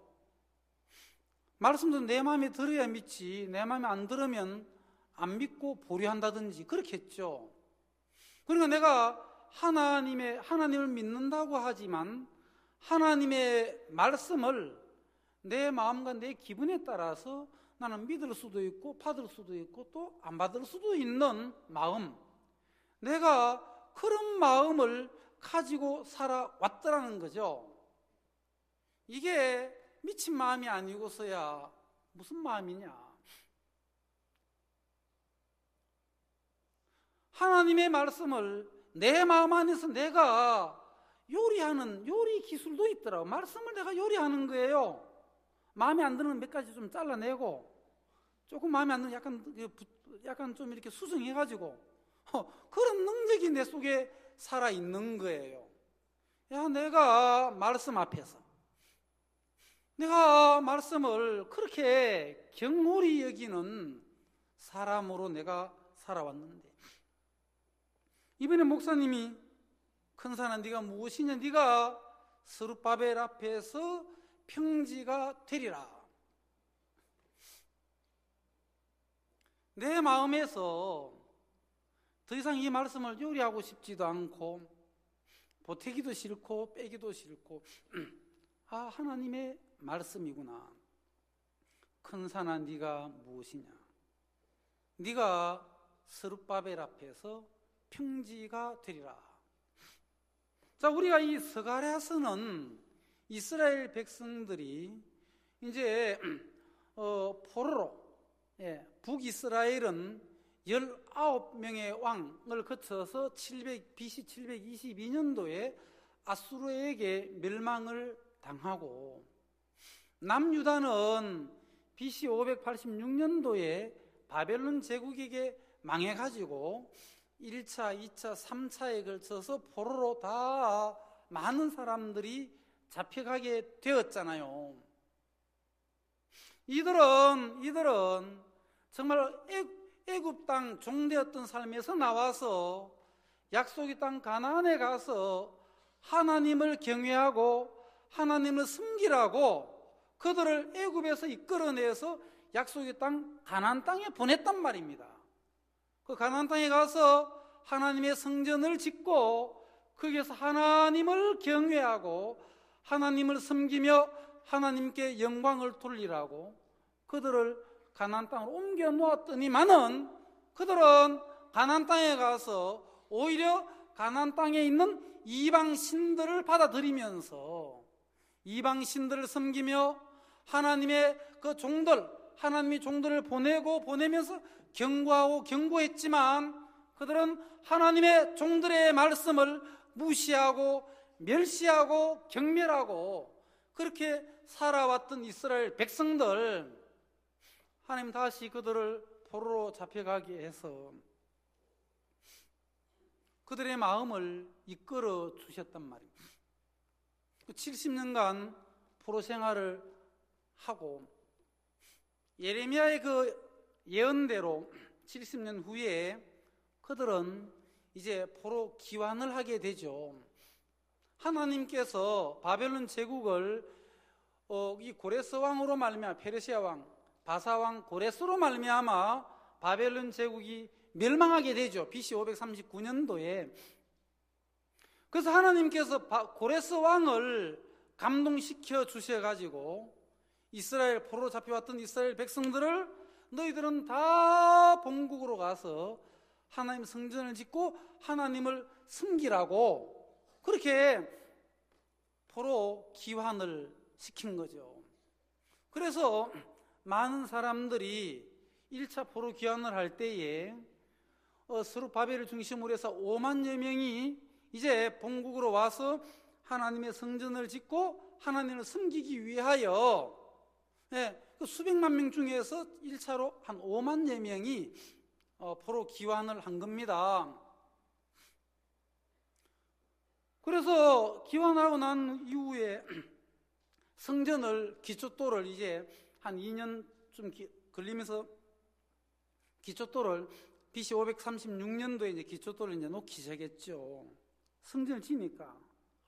말씀도 내 마음에 들어야 믿지, 내 마음에 안 들으면 안 믿고 보류한다든지 그렇게 했죠. 그러니까 내가 하나님의, 하나님을 믿는다고 하지만 하나님의 말씀을 내 마음과 내 기분에 따라서 나는 믿을 수도 있고 받을 수도 있고 또 안 받을 수도 있는 마음, 내가 그런 마음을 가지고 살아왔더라는 거죠. 이게 미친 마음이 아니고서야 무슨 마음이냐. 하나님의 말씀을 내 마음 안에서 내가 요리하는 요리 기술도 있더라고. 말씀을 내가 요리하는 거예요. 마음에 안 드는 몇 가지 좀 잘라내고, 조금 마음에 안 드는 약간 약간 좀 이렇게 수정해가지고, 어, 그런 능력이 내 속에 살아 있는 거예요. 야, 내가 말씀 앞에서 내가 말씀을 그렇게 경홀히 여기는 사람으로 내가 살아왔는데, 이번에 목사님이 큰 산아 네가 무엇이냐, 네가 스룹바벨 앞에서 평지가 되리라. 내 마음에서 더 이상 이 말씀을 요리하고 싶지도 않고 보태기도 싫고 빼기도 싫고 아, 하나님의 말씀이구나. 큰 산아 네가 무엇이냐, 네가 스룹바벨 앞에서 평지가 되리라. 자, 우리가 이 스가랴서는 이스라엘 백성들이 이제 어, 포로로, 예, 북이스라엘은 열아홉 명의 왕을 거쳐서 칠백, 비씨 칠백이십이 년도에 아수르에게 멸망을 당하고, 남유다는 비씨 오백팔십육 년도에 바벨론 제국에게 망해가지고 일 차, 이 차, 삼 차에 걸쳐서 포로로 다 많은 사람들이 잡혀가게 되었잖아요. 이들은 이들은 정말 애굽 땅 종되었던 삶에서 나와서 약속의 땅 가나안에 가서 하나님을 경외하고 하나님을 섬기라고 그들을 애굽에서 이끌어내서 약속의 땅 가나안 땅에 보냈단 말입니다. 그 가나안 땅에 가서 하나님의 성전을 짓고 거기에서 하나님을 경외하고 하나님을 섬기며 하나님께 영광을 돌리라고 그들을 가나안 땅으로 옮겨 놓았더니만은 그들은 가나안 땅에 가서 오히려 가나안 땅에 있는 이방 신들을 받아들이면서 이방 신들을 섬기며 하나님의 그 종들, 하나님의 종들을 보내고 보내면서 경고하고 경고했지만 그들은 하나님의 종들의 말씀을 무시하고 멸시하고 경멸하고 그렇게 살아왔던 이스라엘 백성들, 하나님 다시 그들을 포로로 잡혀가게 해서 그들의 마음을 이끌어 주셨단 말입니다. 칠십 년간 포로 생활을 하고 예레미야의 그 예언대로 칠십 년 후에 그들은 이제 포로 귀환을 하게 되죠. 하나님께서 바벨론 제국을 어, 이 고레스 왕으로 말미암아, 페르시아 왕, 바사 왕 고레스로 말미암아 바벨론 제국이 멸망하게 되죠. 비씨 오백삼십구 년도에. 그래서 하나님께서 바, 고레스 왕을 감동시켜 주셔가지고 이스라엘 포로로 잡혀왔던 이스라엘 백성들을 너희들은 다 본국으로 가서 하나님 성전을 짓고 하나님을 섬기라고 그렇게 포로 귀환을 시킨 거죠. 그래서 많은 사람들이 일 차 포로 귀환을 할 때에 어, 스룹바벨을 중심으로 해서 오만여 명이 이제 본국으로 와서 하나님의 성전을 짓고 하나님을 섬기기 위하여, 예, 그 수백만 명 중에서 일 차로 한 오만여 명이 어, 포로 귀환을 한 겁니다. 그래서 귀환하고 난 이후에 성전을, 기초돌을 이제 한 이 년쯤 걸리면서 기초돌을 비씨 오백삼십육 년도에 이제 기초돌을 이제 놓기 시작했죠. 성전을 지니까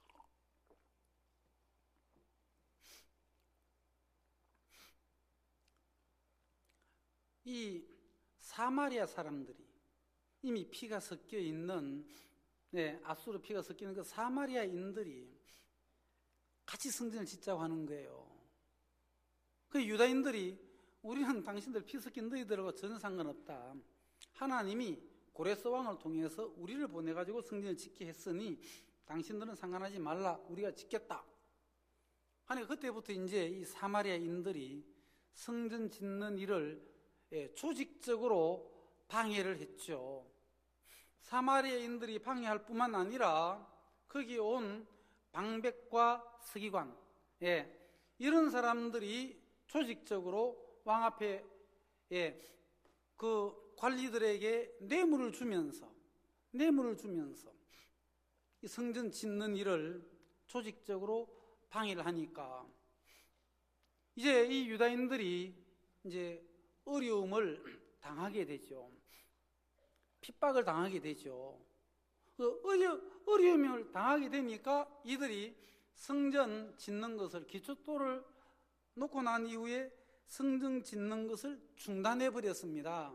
이 사마리아 사람들이 이미 피가 섞여 있는, 네, 앗수르 피가 섞여 있는 그 사마리아인들이 같이 성전을 짓자고 하는 거예요. 그 유다인들이 우리는 당신들 피 섞인 너희들하고 전혀 상관없다. 하나님이 고레스 왕을 통해서 우리를 보내가지고 성전을 짓게 했으니 당신들은 상관하지 말라. 우리가 짓겠다. 아니, 그때부터 이제 이 사마리아인들이 성전 짓는 일을 조직적으로 방해를 했죠. 사마리아인들이 방해할 뿐만 아니라 거기 온 방백과 서기관, 예, 이런 사람들이 조직적으로 왕 앞에, 예, 그 관리들에게 뇌물을 주면서 뇌물을 주면서 이 성전 짓는 일을 조직적으로 방해를 하니까 이제 이 유다인들이 이제 어려움을 당하게 되죠. 핍박을 당하게 되죠. 그 어려, 어려움을 당하게 되니까 이들이 성전 짓는 것을, 기초토를 놓고 난 이후에 성전 짓는 것을 중단해 버렸습니다.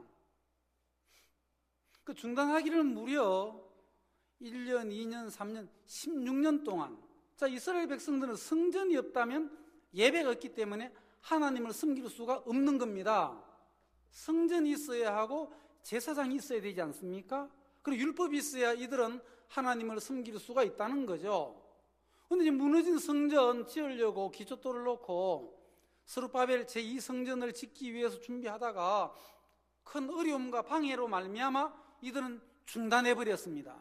그 중단하기를 무려 일 년, 이 년, 삼 년, 십육 년 동안. 자, 이스라엘 백성들은 성전이 없다면 예배가 없기 때문에 하나님을 섬길 수가 없는 겁니다. 성전이 있어야 하고 제사장이 있어야 되지 않습니까? 그리고 율법이 있어야 이들은 하나님을 섬길 수가 있다는 거죠. 그런데 이제 무너진 성전 지으려고 기초토를 놓고 스룹바벨 제이 성전을 짓기 위해서 준비하다가 큰 어려움과 방해로 말미암아 이들은 중단해 버렸습니다.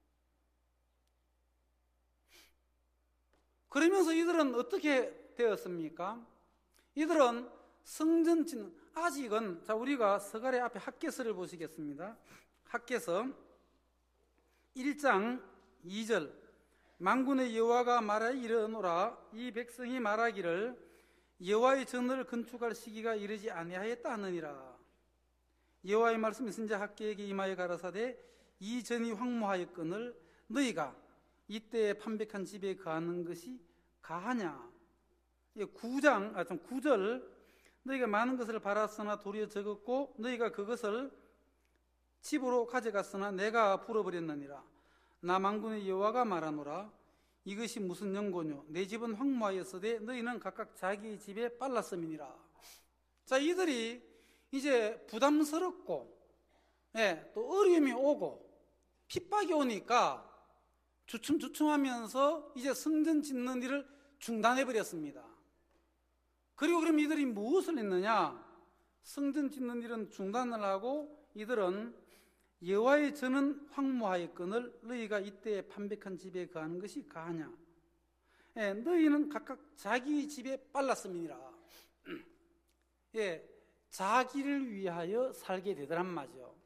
그러면서 이들은 어떻게 되었습니까? 이들은 성전 짓는, 아직은, 자, 우리가 서갈의 앞에 학개서를 보시겠습니다. 학개서 일 장 이 절. 만군의 여호와가 말하 이르노라. 이 백성이 말하기를 여호와의 전을 건축할 시기가 이르지 아니하였다 하느니라. 여호와의 말씀이 선지자 학개에게 임하여 가라사대 이 전이 황무하였거늘 너희가 이때 판백한 집에 거하는 것이 가하냐. 구 장, 아, 좀 구 절. 너희가 많은 것을 바랐으나 도리어 적었고 너희가 그것을 집으로 가져갔으나 내가 불어버렸느니라. 나 만군의 여호와가 말하노라. 이것이 무슨 연고뇨. 내 집은 황무하였으되 너희는 각각 자기 집에 빨랐음이니라. 자, 이들이 이제 부담스럽고, 예, 또 어려움이 오고 핍박이 오니까 주춤주춤하면서 이제 성전 짓는 일을 중단해버렸습니다. 그리고 그럼 이들이 무엇을 했느냐? 성전 짓는 일은 중단을 하고 이들은 여호와의 전은 황무하였거늘 너희가 이때 판백한 집에 거하는 것이 가하냐. 예, 너희는 각각 자기 집에 빨랐음이니라. 예, 자기를 위하여 살게 되더란 말이죠.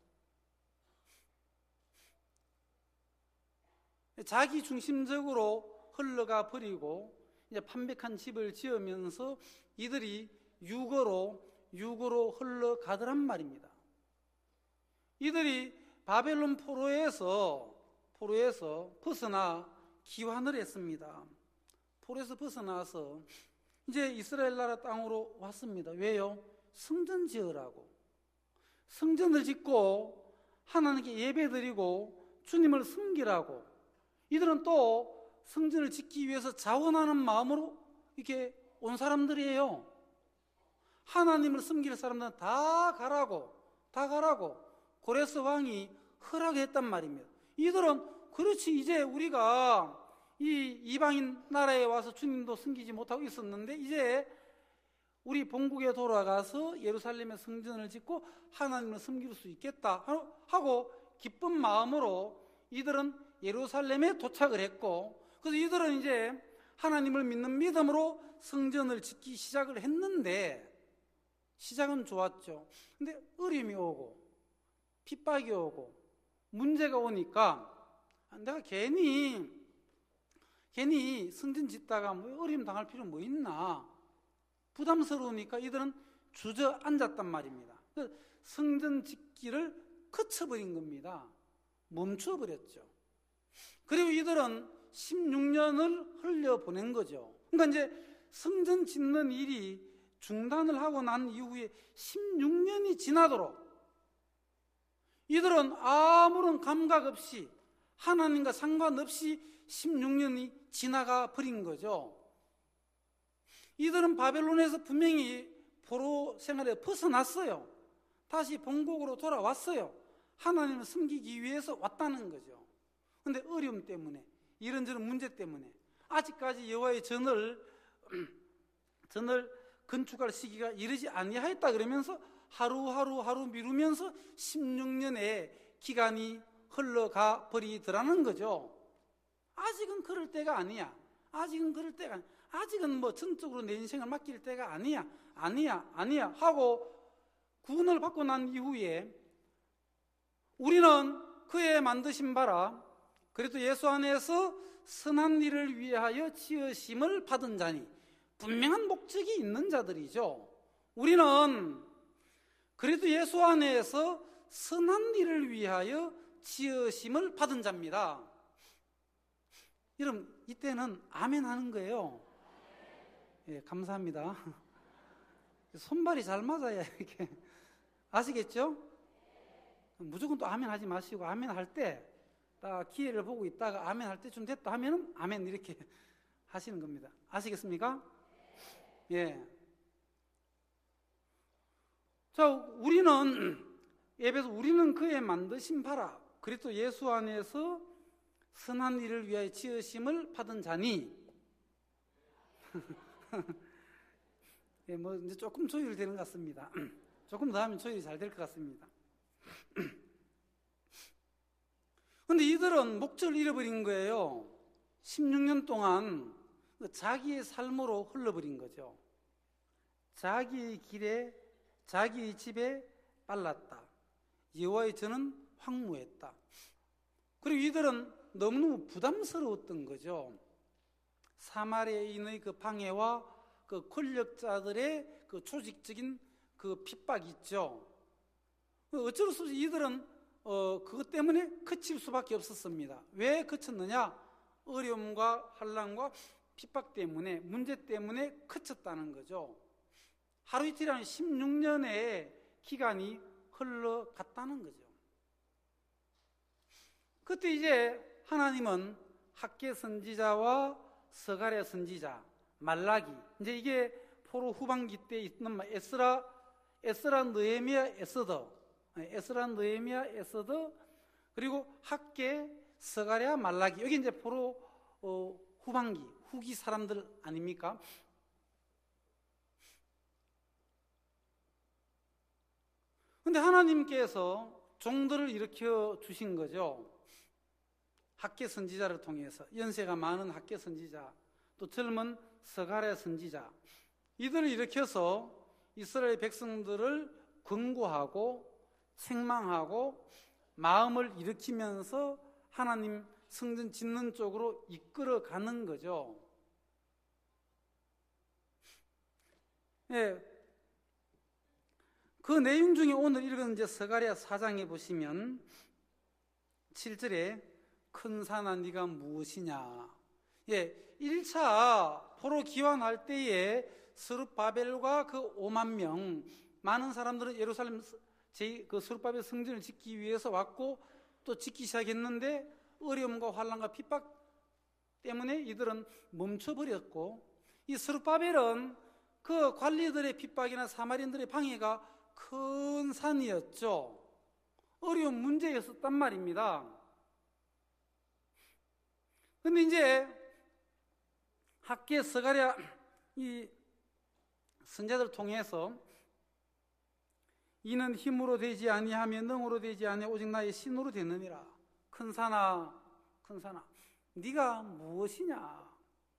자기 중심적으로 흘러가 버리고 이제 판백한 집을 지으면서 이들이 육어로 육어로 흘러가더란 말입니다. 이들이 바벨론 포로에서 포로에서 벗어나 기환을 했습니다. 포로에서 벗어나서 이제 이스라엘 나라 땅으로 왔습니다. 왜요? 성전 지으라고. 성전을 짓고 하나님께 예배드리고 주님을 섬기라고. 이들은 또 성전을 짓기 위해서 자원하는 마음으로 이렇게 온 사람들이에요. 하나님을 섬길 사람들은 다 가라고, 다 가라고 고레스 왕이 허락했단 말입니다. 이들은 그렇지, 이제 우리가 이 이방인 나라에 와서 주님도 섬기지 못하고 있었는데 이제 우리 본국에 돌아가서 예루살렘에 성전을 짓고 하나님을 섬길 수 있겠다 하고 기쁜 마음으로 이들은 예루살렘에 도착을 했고, 그래서 이들은 이제 하나님을 믿는 믿음으로 성전을 짓기 시작을 했는데 시작은 좋았죠. 근데 어려움이 오고 핍박이 오고 문제가 오니까 내가 괜히 괜히 성전 짓다가 뭐 어려움 당할 필요 뭐 있나 부담스러우니까 이들은 주저앉았단 말입니다. 성전 짓기를 그쳐버린 겁니다. 멈춰버렸죠. 그리고 이들은 십육 년을 흘려보낸 거죠. 그러니까 이제 성전 짓는 일이 중단을 하고 난 이후에 십육 년이 지나도록 이들은 아무런 감각 없이 하나님과 상관없이 십육 년이 지나가 버린 거죠. 이들은 바벨론에서 분명히 포로 생활에 벗어났어요. 다시 본국으로 돌아왔어요. 하나님을 섬기기 위해서 왔다는 거죠. 그런데 어려움 때문에, 이런저런 문제 때문에 아직까지 여호와의 전을 전을 건축할 시기가 이르지 아니하였다 그러면서 하루하루 하루 미루면서 십육 년의 기간이 흘러가 버리더라는 거죠. 아직은 그럴 때가 아니야. 아직은 그럴 때가 아니야. 아직은 뭐 전적으로 내 인생을 맡길 때가 아니야. 아니야. 아니야. 하고 구원을 받고 난 이후에 우리는 그의 만드신 바라 그래도 예수 안에서 선한 일을 위하여 지으심을 받은 자니, 분명한 목적이 있는 자들이죠. 우리는 그래도 예수 안에서 선한 일을 위하여 지으심을 받은 자입니다. 여러분, 이때는 아멘 하는 거예요. 예, 감사합니다. 손발이 잘 맞아야 이렇게. 아시겠죠? 무조건 또 아멘 하지 마시고, 아멘 할 때 딱 기회를 보고 있다가 아멘 할 때쯤 됐다 하면은 아멘 이렇게 하시는 겁니다. 아시겠습니까? 예. 자, 우리는 예배에서 우리는 그의 만드신 바라 그리스도 예수 안에서 선한 일을 위하여 지으심을 받은 자니. 예, 뭐 이제 조금 조율이 되는 것 같습니다. 조금 더 하면 조율이 잘 될 것 같습니다. 그런데 이들은 목적을 잃어버린 거예요. 십육 년 동안 자기의 삶으로 흘러버린 거죠. 자기의 길에, 자기의 집에 빨랐다. 여호와의 전은 황무했다. 그리고 이들은 너무 부담스러웠던 거죠. 사마리아인의 그 방해와 그 권력자들의 그 조직적인 그 핍박이 있죠. 어쩔 수 없이 이들은 어, 그것 때문에 그칠 수밖에 없었습니다. 왜 그쳤느냐? 어려움과 환난과 핍박 때문에, 문제 때문에 그쳤다는 거죠. 하루 이틀이 아니라 십육 년의 기간이 흘러갔다는 거죠. 그때 이제 하나님은 학개 선지자와 스가랴 선지자, 말라기, 이제 이게 포로 후반기 때 있는 에스라, 에스라, 느헤미야, 에스더, 에스라, 느헤미야, 에스더, 그리고 학개, 스가랴, 말라기, 여기 이제 포로 어, 후반기, 후기 사람들 아닙니까? 근데 하나님께서 종들을 일으켜 주신 거죠. 학개 선지자를 통해서 연세가 많은 학개 선지자, 또 젊은 스가랴 선지자, 이들을 일으켜서 이스라엘 백성들을 권고하고 책망하고 마음을 일으키면서 하나님 성전 짓는 쪽으로 이끌어가는 거죠. 예, 그 내용 중에 오늘 읽은 이제 스가랴 사 장에 보시면 칠 절에 큰 산아 네가 무엇이냐. 예, 일 차 포로 귀환할 때에 스룹바벨과 그 오만 명 많은 사람들은 예루살렘 그 스룹바벨 성전을 짓기 위해서 왔고 또 짓기 시작했는데 어려움과 환난과 핍박 때문에 이들은 멈춰버렸고, 이 스룹바벨은 그 관리들의 핍박이나 사마리인들의 방해가 큰 산이었죠. 어려운 문제였었단 말입니다. 근데 이제 학개 스가랴 이 선자들을 통해서 이는 힘으로 되지 아니하며 능으로 되지 아니하며 오직 나의 신으로 되느니라. 큰 산아, 큰 산아, 네가 무엇이냐?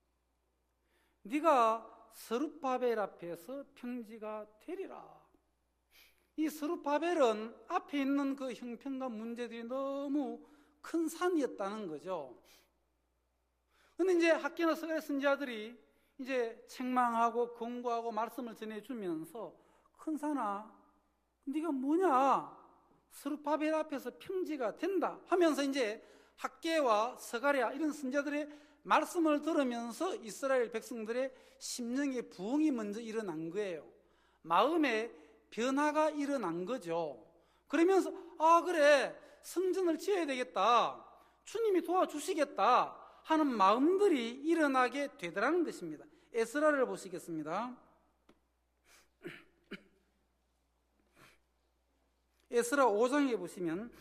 네가 스룹바벨 앞에서 평지가 되리라. 이 스룹바벨은 앞에 있는 그 형편과 문제들이 너무 큰 산이었다는 거죠. 근데 이제 학개나 스가랴 선지자들이 이제 책망하고 권고하고 말씀을 전해주면서 큰 산아, 네가 뭐냐? 스룹바벨 앞에서 평지가 된다 하면서 이제 학개와 스가랴 이런 선지자들의 말씀을 들으면서 이스라엘 백성들의 심령의 부흥이 먼저 일어난 거예요. 마음의 변화가 일어난 거죠. 그러면서 아 그래 성전을 지어야 되겠다, 주님이 도와주시겠다 하는 마음들이 일어나게 되더라는 것입니다. 에스라를 보시겠습니다. 에스라 오 장에 보시면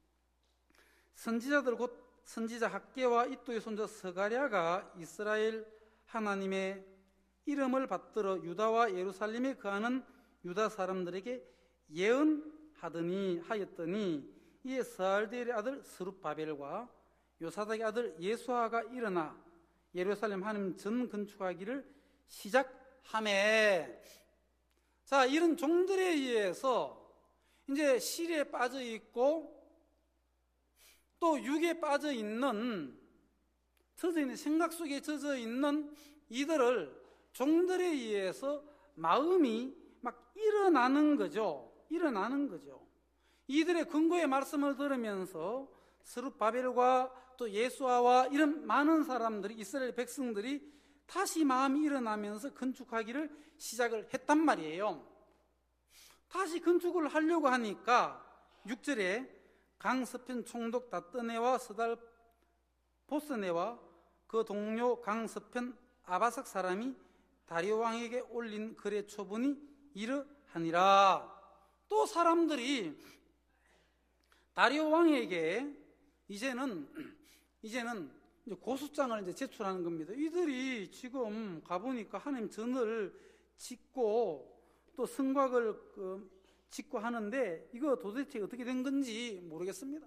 선지자들 곧 선지자 학개와 이또의 손자 스가랴가 이스라엘 하나님의 이름을 받들어 유다와 예루살렘에 거하는 유다 사람들에게 예언하더니 하였더니 이에 스알디엘의 아들 스룹바벨과 요사닥의 아들 예수아가 일어나 예루살렘 하나님 전 건축하기를 시작하매. 자, 이런 종들에 의해서 이제 실에 빠져 있고 또 육에 빠져 있는, 젖어 있는, 생각 속에 젖어 있는 이들을 종들에 의해서 마음이 막 일어나는 거죠. 일어나는 거죠. 이들의 근거의 말씀을 들으면서 스룹바벨과 또 예수아와 이런 많은 사람들이, 이스라엘 백성들이 다시 마음이 일어나면서 건축하기를 시작을 했단 말이에요. 다시 건축을 하려고 하니까 육 절에 강서편 총독 다뜨네와 스달 보스네와 그 동료 강서편 아바삭 사람이 다리오 왕에게 올린 글의 초본이 이러하니라. 또 사람들이 다리오 왕에게 이제는 이제는 이제 고소장을 이제 제출하는 겁니다. 이들이 지금 가보니까 하나님 전을 짓고 또 성곽을 그 짓고 하는데 이거 도대체 어떻게 된 건지 모르겠습니다.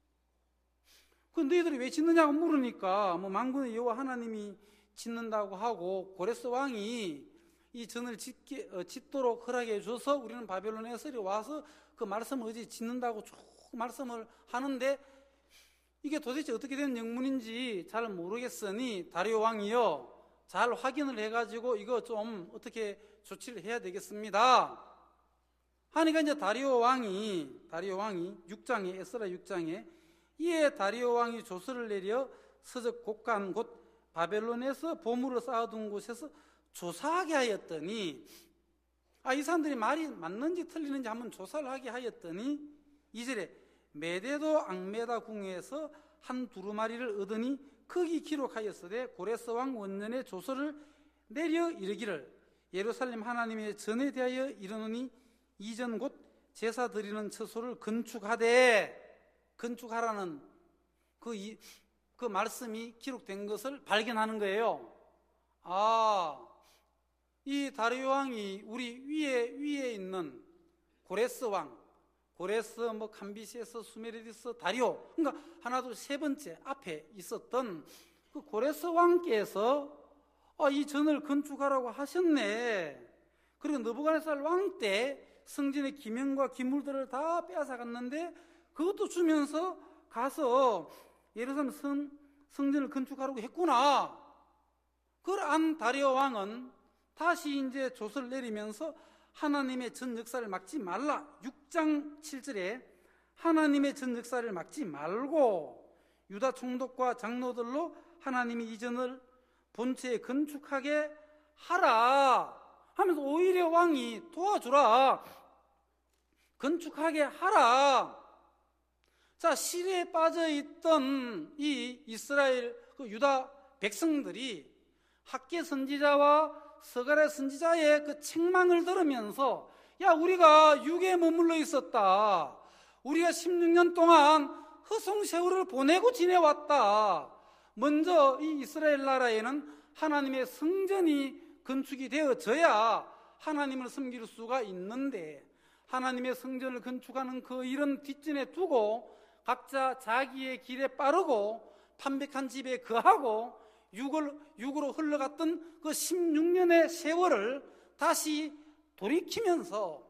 근데 이들이 왜 짓느냐고 물으니까 뭐 만군의 여호와 하나님이 짓는다고 하고 고레스 왕이 이 전을 짓게, 어, 짓도록 허락해 줘서 우리는 바벨론에서 와서 그 말씀을 어디 짓는다고 쭉 말씀을 하는데 이게 도대체 어떻게 된 영문인지 잘 모르겠으니 다리오 왕이요 잘 확인을 해가지고 이거 좀 어떻게 조치를 해야 되겠습니다 하니까 이제 다리오 왕이 다리오 왕이 육 장에 에스라 육 장에 이에 다리오 왕이 조서를 내려 서적 곡간 곧 바벨론에서 보물을 쌓아둔 곳에서 조사하게 하였더니 아, 이 사람들이 말이 맞는지 틀리는지 한번 조사를 하게 하였더니 이 절에 메데도 앙메다 궁에서 한 두루마리를 얻으니 크기 기록하였으되 고레스 왕 원년의 조서를 내려 이르기를 예루살렘 하나님의 전에 대하여 이르노니 이전 곧 제사 드리는 처소를 건축하되 건축하라는 그, 이, 그 말씀이 기록된 것을 발견하는 거예요. 아, 이 다리오 왕이 우리 위에 위에 있는 고레스 왕, 고레스, 뭐 캄비시에스, 수메르디스, 다리오, 그러니까 하나 둘 세 번째 앞에 있었던 그 고레스 왕께서 아, 이 전을 건축하라고 하셨네. 그리고 느부갓네살 왕 때 성전의 기명과 기물들을 다 빼앗아 갔는데 그것도 주면서 가서 예루살렘 성, 성전을 건축하라고 했구나. 그걸 안 다리오 왕은 다시 이제 조서를 내리면서 하나님의 전 역사를 막지 말라. 육 장 칠 절에 하나님의 전 역사를 막지 말고 유다 총독과 장로들로 하나님이 이전을 본체에 건축하게 하라 하면서 오히려 왕이 도와주라. 건축하게 하라. 자, 실에 빠져있던 이 이스라엘 그 유다 백성들이 학개 선지자와 스가랴 선지자의 그 책망을 들으면서 야, 우리가 육에 머물러 있었다. 우리가 십육 년 동안 허송세월을 보내고 지내왔다. 먼저 이 이스라엘 나라에는 하나님의 성전이 건축이 되어져야 하나님을 섬길 수가 있는데 하나님의 성전을 건축하는 그 일은 뒷전에 두고 각자 자기의 길에 빠르고 판백한 집에 거하고 육을, 육으로 흘러갔던 그 십육 년의 세월을 다시 돌이키면서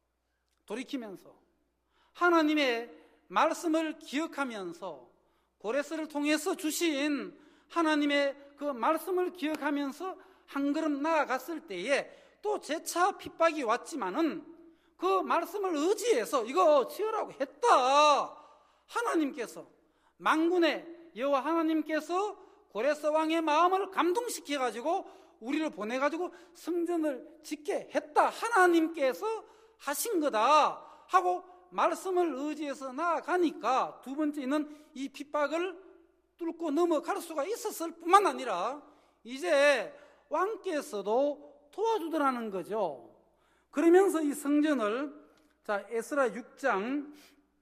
돌이키면서 하나님의 말씀을 기억하면서 고레스를 통해서 주신 하나님의 그 말씀을 기억하면서 한 걸음 나아갔을 때에 또 재차 핍박이 왔지만은 그 말씀을 의지해서 이거 지으라고 했다. 하나님께서 만군의 여호와 하나님께서 고레스 왕의 마음을 감동시켜가지고 우리를 보내가지고 성전을 짓게 했다. 하나님께서 하신 거다 하고 말씀을 의지해서 나아가니까 두 번째는 이 핍박을 뚫고 넘어갈 수가 있었을 뿐만 아니라 이제 왕께서도 도와주더라는 거죠. 그러면서 이 성전을 자 에스라 육 장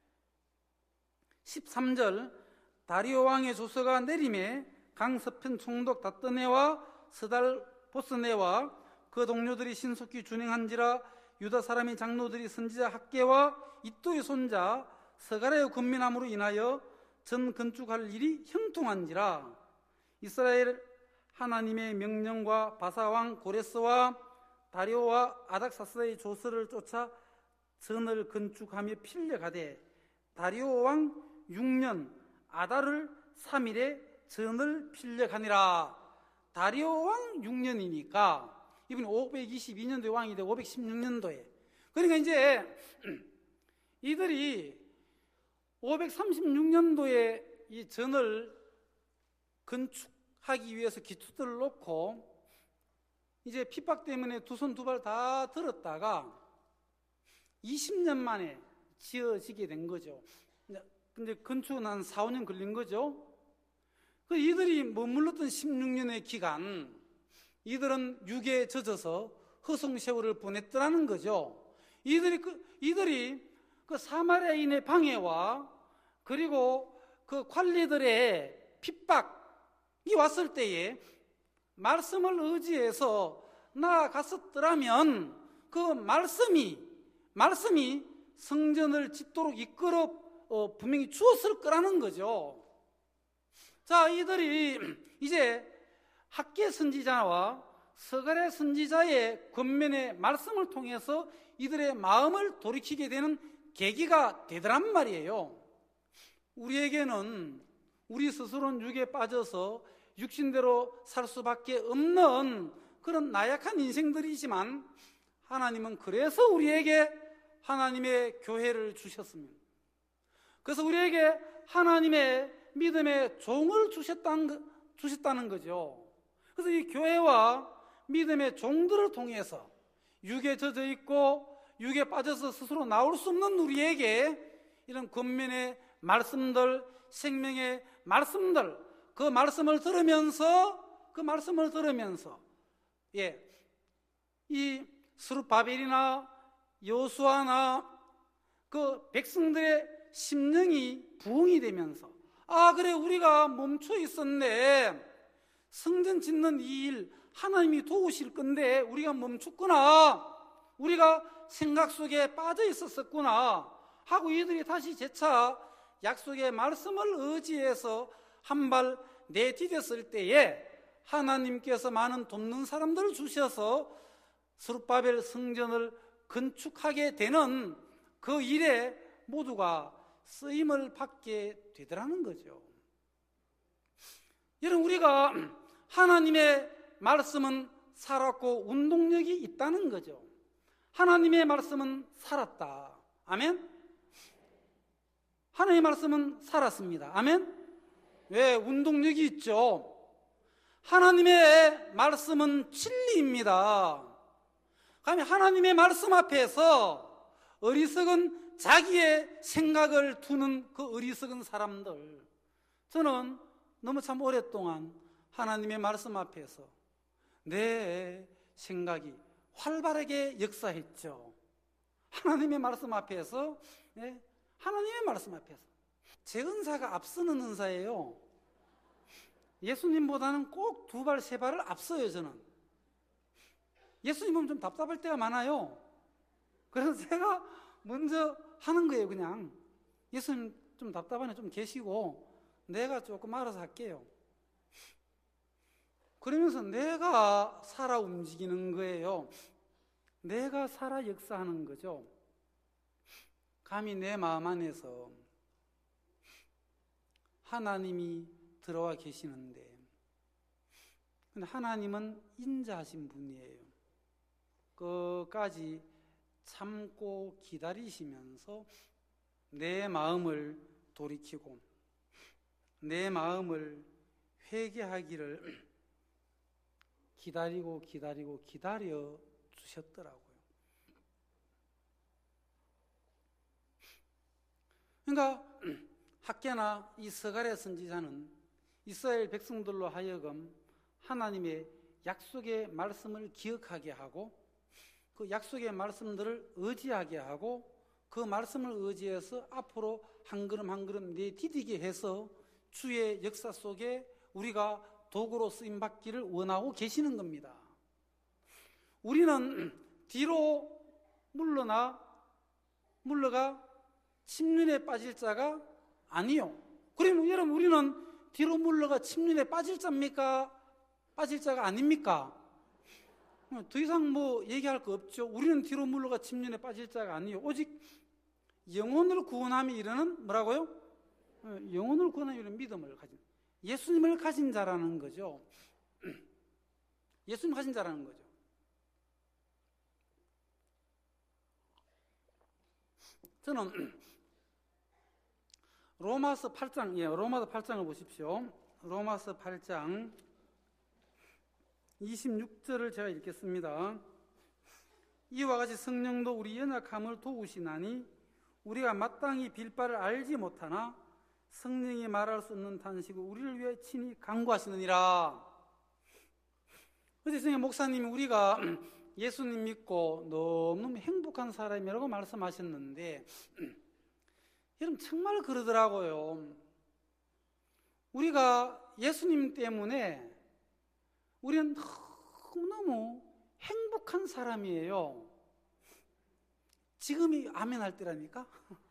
십삼 절 다리오 왕의 조서가 내림에 강서편 총독 다뜨네와 스달보스네와 그 동료들이 신속히 준행한지라 유다 사람의 장로들이 선지자 학계와 이또의 손자 서가랴의 권면함으로 인하여 전 건축할 일이 형통한지라. 이스라엘 하나님의 명령과 바사왕 고레스와 다리오와 아닥사스의 조서를 쫓아 전을 건축하며 필려가되 다리오 왕 육 년 아달을 삼 일에 전을 필려가니라. 다리오 왕 육 년이니까 이분이 오백이십이 년도에 왕이 되고 오백십육 년도에 그러니까 이제 이들이 오백삼십육 년도에 이 전을 건축하기 위해서 기초들을 놓고 이제 핍박 때문에 두 손 두 발 다 들었다가 이십 년 만에 지어지게 된 거죠. 근데 건축은 한 사, 오 년 걸린 거죠. 그 이들이 머물렀던 십육 년의 기간, 이들은 육에 젖어서 허송세월을 보냈더라는 거죠. 이들이 그, 이들이 그 사마리아인의 방해와 그리고 그 관리들의 핍박이 왔을 때에 말씀을 의지해서 나아갔었더라면 그 말씀이 말씀이 성전을 짓도록 이끌어 어, 분명히 주었을 거라는 거죠. 자, 이들이 이제 학계 선지자와 서가랴 선지자의 권면의 말씀을 통해서 이들의 마음을 돌이키게 되는 계기가 되더란 말이에요. 우리에게는 우리 스스로는 육에 빠져서 육신대로 살 수밖에 없는 그런 나약한 인생들이지만 하나님은 그래서 우리에게 하나님의 교회를 주셨습니다. 그래서 우리에게 하나님의 믿음의 종을 주셨다는, 주셨다는 거죠. 그래서 이 교회와 믿음의 종들을 통해서 육에 젖어 있고 육에 빠져서 스스로 나올 수 없는 우리에게 이런 권면의 말씀들, 생명의 말씀들, 그 말씀을 들으면서 그 말씀을 들으면서 예, 이 스룹바벨이나 여호수아나 그 백성들의 심령이 부흥이 되면서 아 그래 우리가 멈춰 있었네, 성전 짓는 이 일 하나님이 도우실 건데 우리가 멈췄구나, 우리가 생각 속에 빠져 있었었구나 하고 이들이 다시 재차 약속의 말씀을 의지해서 한 발 내디뎠을 때에 하나님께서 많은 돕는 사람들을 주셔서 스룹바벨 성전을 건축하게 되는 그 일에 모두가 쓰임을 받게 되더라는 거죠. 여러분, 우리가 하나님의 말씀은 살았고 운동력이 있다는 거죠. 하나님의 말씀은 살았다. 아멘? 하나님의 말씀은 살았습니다. 아멘? 왜? 운동력이 있죠. 하나님의 말씀은 진리입니다. 그러면 하나님의 말씀 앞에서 어리석은 자기의 생각을 두는 그 어리석은 사람들, 저는 너무 참 오랫동안 하나님의 말씀 앞에서 내 생각이 활발하게 역사했죠. 하나님의 말씀 앞에서, 네, 하나님의 말씀 앞에서 제 은사가 앞서는 은사예요. 예수님보다는 꼭 두 발, 세 발을 앞서요. 저는 예수님은 좀 답답할 때가 많아요. 그래서 제가 먼저 하는 거예요. 그냥 예수님 좀 답답하네, 좀 계시고 내가 조금 알아서 할게요. 그러면서 내가 살아 움직이는 거예요. 내가 살아 역사하는 거죠. 감히 내 마음 안에서 하나님이 들어와 계시는데, 근데 하나님은 인자하신 분이에요. 끝까지 참고 기다리시면서 내 마음을 돌이키고 내 마음을 회개하기를 기다리고 기다리고 기다려 주셨더라고요. 그러니까 학개나 이 스가랴 선지자는 이스라엘 백성들로 하여금 하나님의 약속의 말씀을 기억하게 하고 그 약속의 말씀들을 의지하게 하고 그 말씀을 의지해서 앞으로 한 걸음 한 걸음 내디디게 해서 주의 역사 속에 우리가 도구로 쓰임받기를 원하고 계시는 겁니다. 우리는 뒤로 물러나 물러가 침륜에 빠질 자가 아니요. 그러면 여러분 우리는 뒤로 물러가 침륜에 빠질 자입니까? 빠질 자가 아닙니까? 더 이상 뭐 얘기할 거 없죠. 우리는 뒤로 물러가 침륜에 빠질 자가 아니요. 오직 영혼을 구원함에 이르는 뭐라고요? 영혼을 구원함에 이르는 믿음을 가진 예수님을 가진 자라는 거죠. 예수님 가진 자라는 거죠. 저는 로마서 팔 장, 예, 로마서 팔 장을 보십시오. 로마서 팔 장 이십육 절을 제가 읽겠습니다. 이와 같이 성령도 우리 연약함을 도우시나니 우리가 마땅히 빌 바를 알지 못하나 성령이 말할 수 없는 탄식으로 우리를 위해 친히 간구하시느니라. 어제 목사님이 우리가 예수님 믿고 너무너무 행복한 사람이라고 말씀하셨는데 여러분 정말 그러더라고요. 우리가 예수님 때문에 우리는 너무너무 행복한 사람이에요. 지금이 아멘 할 때라니까?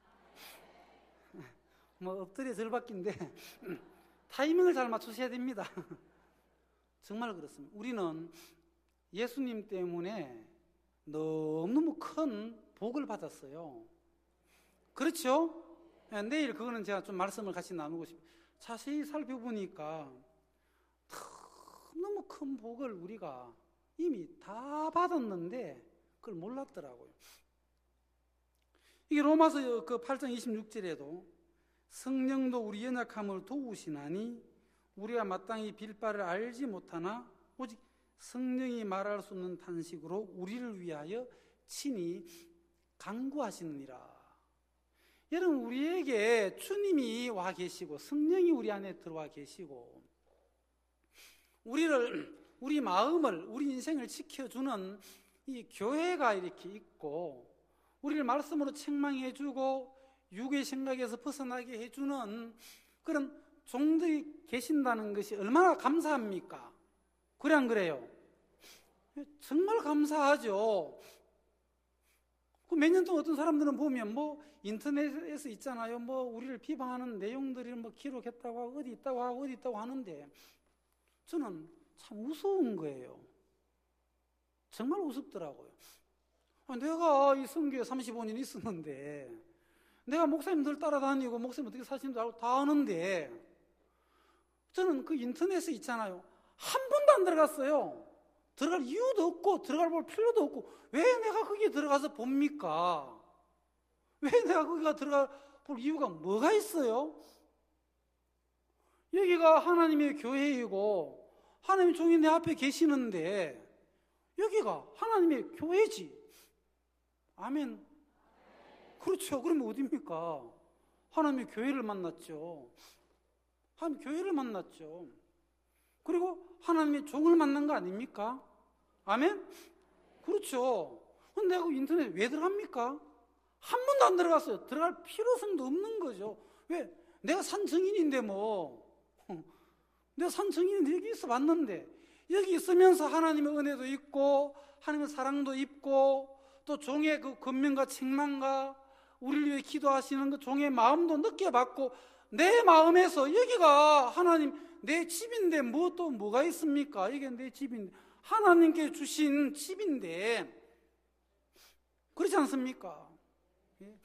뭐 엎드려 절받기인데 타이밍을 잘 맞추셔야 됩니다. 정말 그렇습니다. 우리는 예수님 때문에 너무너무 큰 복을 받았어요. 그렇죠? 내일 그거는 제가 좀 말씀을 같이 나누고 싶어요. 자세히 살펴보니까 너무 큰 복을 우리가 이미 다 받았는데 그걸 몰랐더라고요. 이게 로마서 그 팔 장 이십육 절에도 성령도 우리 연약함을 도우시나니 우리가 마땅히 빌 바를 알지 못하나 오직 성령이 말할 수 없는 탄식으로 우리를 위하여 친히 간구하시느니라. 여러분 우리에게 주님이 와 계시고 성령이 우리 안에 들어와 계시고 우리를 우리 마음을 우리 인생을 지켜주는 이 교회가 이렇게 있고 우리를 말씀으로 책망해주고 육의 생각에서 벗어나게 해주는 그런 종들이 계신다는 것이 얼마나 감사합니까? 그래 안 그래요? 정말 감사하죠. 몇 년 동안 어떤 사람들은 보면 뭐 인터넷에서 있잖아요. 뭐 우리를 비방하는 내용들을 뭐 기록했다고 하고 어디 있다고 하고 어디 있다고 하는데 저는 참 우스운 거예요. 정말 우습더라고요. 내가 이 선교에 삼십오 년 있었는데 내가 목사님들 따라다니고 목사님 어떻게 사시는지 알고 다 아는데 저는 그 인터넷에 있잖아요. 한 번도 안 들어갔어요. 들어갈 이유도 없고 들어갈 볼 필요도 없고 왜 내가 거기에 들어가서 봅니까? 왜 내가 거기가 들어갈 볼 이유가 뭐가 있어요? 여기가 하나님의 교회이고 하나님의 종이 내 앞에 계시는데 여기가 하나님의 교회지. 아멘. 그렇죠. 그러면 어디입니까? 하나님의 교회를 만났죠. 하나님의 교회를 만났죠. 그리고 하나님의 종을 만난 거 아닙니까? 아멘? 그렇죠. 근데 내가 인터넷 왜 들어갑니까? 한 번도 안 들어갔어요. 들어갈 필요성도 없는 거죠. 왜? 내가 산 증인인데 뭐. 내가 산 증인인데 여기 있어 봤는데 여기 있으면서 하나님의 은혜도 있고 하나님의 사랑도 있고 또 종의 그 권면과 책망과 우리를 위해 기도하시는 그 종의 마음도 느껴봤고 내 마음에서 여기가 하나님 내 집인데 뭐 또 뭐가 있습니까? 이게 내 집인데 하나님께 주신 집인데 그렇지 않습니까? 예.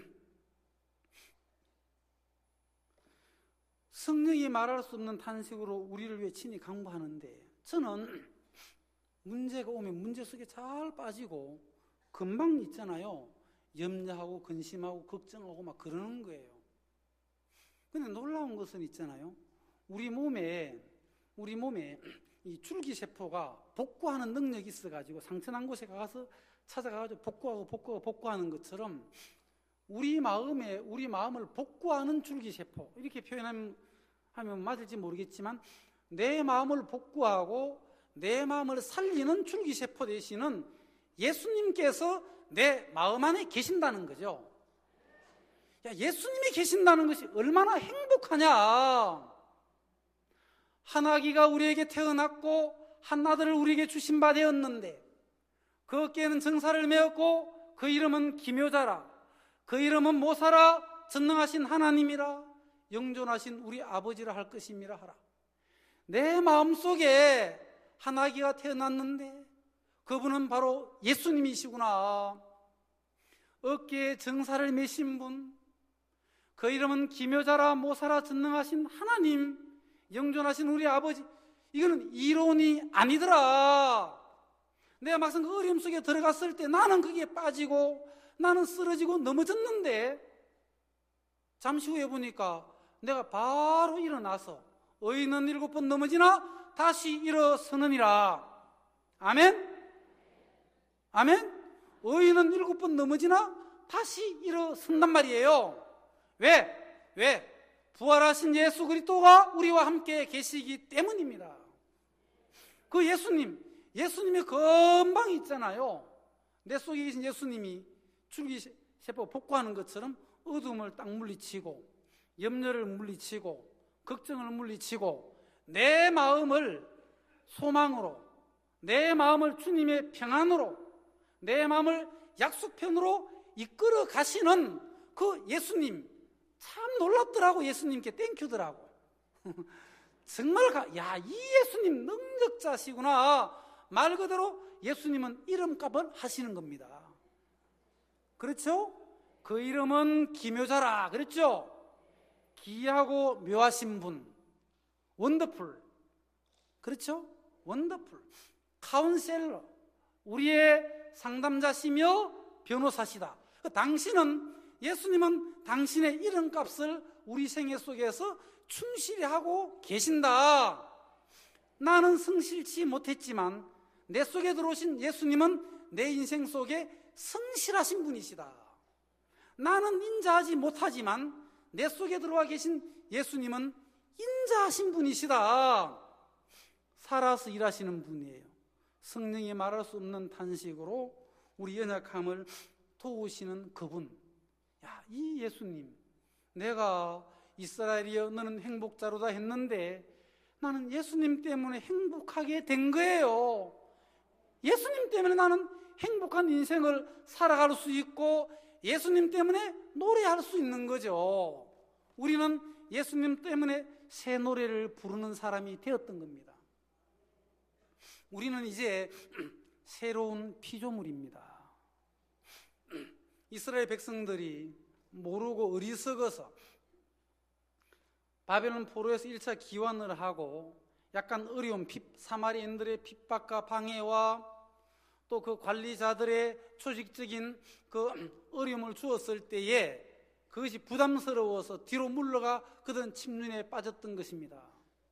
성령이 말할 수 없는 탄식으로 우리를 위해 친히 간구하는데 저는 문제가 오면 문제 속에 잘 빠지고 금방 있잖아요. 염려하고 근심하고 걱정하고 막 그러는 거예요. 근데 놀라운 것은 있잖아요. 우리 몸에 우리 몸에 이 줄기세포가 복구하는 능력이 있어가지고 상처난 곳에 가서 찾아가가지고 복구하고 복구하고 복구하는 것처럼 우리 마음에 우리 마음을 복구하는 줄기세포, 이렇게 표현하면 하면 맞을지 모르겠지만 내 마음을 복구하고 내 마음을 살리는 줄기세포 되시는 예수님께서 내 마음 안에 계신다는 거죠. 야, 예수님이 계신다는 것이 얼마나 행복하냐. 한 아기가 우리에게 태어났고 한 아들을 우리에게 주신 바 되었는데 그 어깨에는 정사를 메었고 그 이름은 기묘자라, 그 이름은 모사라, 전능하신 하나님이라, 영존하신 우리 아버지라 할 것임이라 하라. 내 마음속에 한 아기가 태어났는데 그분은 바로 예수님이시구나. 어깨에 정사를 메신 분, 그 이름은 기묘자라, 모사라, 전능하신 하나님, 영존하신 우리 아버지. 이거는 이론이 아니더라. 내가 막상 그 어려움 속에 들어갔을 때 나는 거기에 빠지고 나는 쓰러지고 넘어졌는데 잠시 후에 보니까 내가 바로 일어나서 의인은 일곱 번 넘어지나 다시 일어서느니라. 아멘? 아멘? 의인은 일곱 번 넘어지나 다시 일어선단 말이에요. 왜? 왜? 부활하신 예수 그리스도가 우리와 함께 계시기 때문입니다. 그 예수님, 예수님의 금방 있잖아요. 내 속에 계신 예수님이 줄기세포 복구하는 것처럼 어둠을 딱 물리치고 염려를 물리치고 걱정을 물리치고 내 마음을 소망으로, 내 마음을 주님의 평안으로, 내 마음을 약속편으로 이끌어 가시는 그 예수님, 참 놀랍더라고. 예수님께 땡큐더라고. 정말 가, 야, 이 예수님 능력자시구나. 말 그대로 예수님은 이름값을 하시는 겁니다. 그렇죠? 그 이름은 기묘자라 그랬죠? 기하고 묘하신 분, 원더풀, 그렇죠? 원더풀, 카운셀러, 우리의 상담자시며 변호사시다. 당신은, 예수님은 당신의 이름값을 우리 생애 속에서 충실히 하고 계신다. 나는 성실치 못했지만 내 속에 들어오신 예수님은 내 인생 속에 성실하신 분이시다. 나는 인자하지 못하지만 내 속에 들어와 계신 예수님은 인자하신 분이시다. 살아서 일하시는 분이에요. 성령이 말할 수 없는 탄식으로 우리 연약함을 도우시는 그분. 야, 이 예수님, 내가 이스라엘이여 너는 행복자로다 했는데 나는 예수님 때문에 행복하게 된 거예요. 예수님 때문에 나는 행복한 인생을 살아갈 수 있고 예수님 때문에 노래할 수 있는 거죠. 우리는 예수님 때문에 새 노래를 부르는 사람이 되었던 겁니다. 우리는 이제 새로운 피조물입니다. 이스라엘 백성들이 모르고 어리석어서 바벨론 포로에서 일 차 기환을 하고 약간 어려운 사마리아인들의 핍박과 방해와 또 그 관리자들의 조직적인 그 어려움을 주었을 때에 그것이 부담스러워서 뒤로 물러가 그들은 침륜에 빠졌던 것입니다.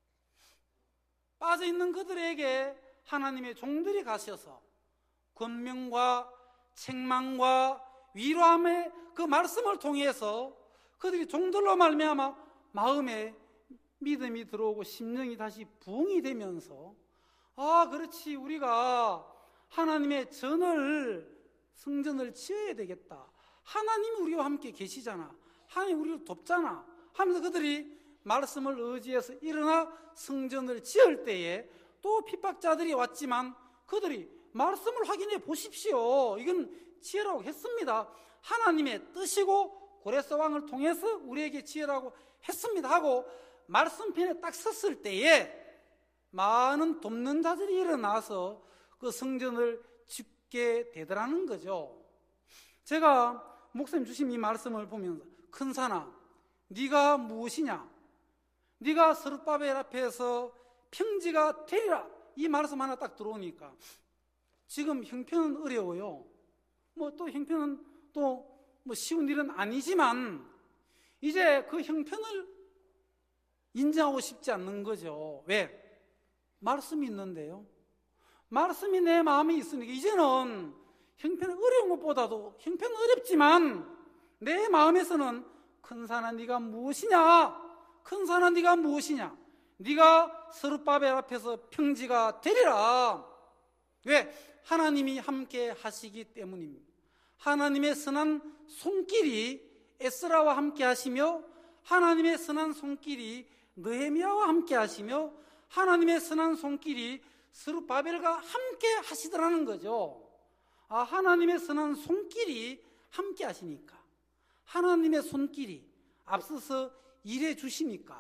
빠져있는 그들에게 하나님의 종들이 가셔서 권명과 책망과 위로함의 그 말씀을 통해서 그들이 종들로 말미암아 마음에 믿음이 들어오고 심령이 다시 부흥이 되면서 아, 그렇지, 우리가 하나님의 전을, 성전을 지어야 되겠다. 하나님이 우리와 함께 계시잖아. 하나님 우리를 돕잖아 하면서 그들이 말씀을 의지해서 일어나 성전을 지을 때에 또 핍박자들이 왔지만 그들이 말씀을 확인해 보십시오. 이건 지으라고 했습니다. 하나님의 뜻이고 고레스 왕을 통해서 우리에게 지으라고 했습니다 하고 말씀편에 딱 섰을 때에 많은 돕는 자들이 일어나서 그 성전을 짓게 되더라는 거죠. 제가 목사님 주신 이 말씀을 보면서 큰 사나 네가 무엇이냐, 네가 스룹바벨 앞에서 평지가 되리라, 이 말씀 하나 딱 들어오니까 지금 형편은 어려워요. 뭐 또 형편은 또 뭐 쉬운 일은 아니지만 이제 그 형편을 인정하고 싶지 않는 거죠. 왜? 말씀이 있는데요. 말씀이 내 마음에 있으니까 이제는 형편은 어려운 것보다도 형편은 어렵지만 내 마음에서는 큰 산아 네가 무엇이냐? 큰 산아 네가 무엇이냐? 네가 스룹바벨 앞에서 평지가 되리라. 왜? 하나님이 함께 하시기 때문입니다. 하나님의 선한 손길이 에스라와 함께 하시며 하나님의 선한 손길이 느헤미야와 함께 하시며 하나님의 선한 손길이 스룹바벨과 함께 하시더라는 거죠. 아, 하나님의 선한 손길이 함께 하시니까, 하나님의 손길이 앞서서 일해 주시니까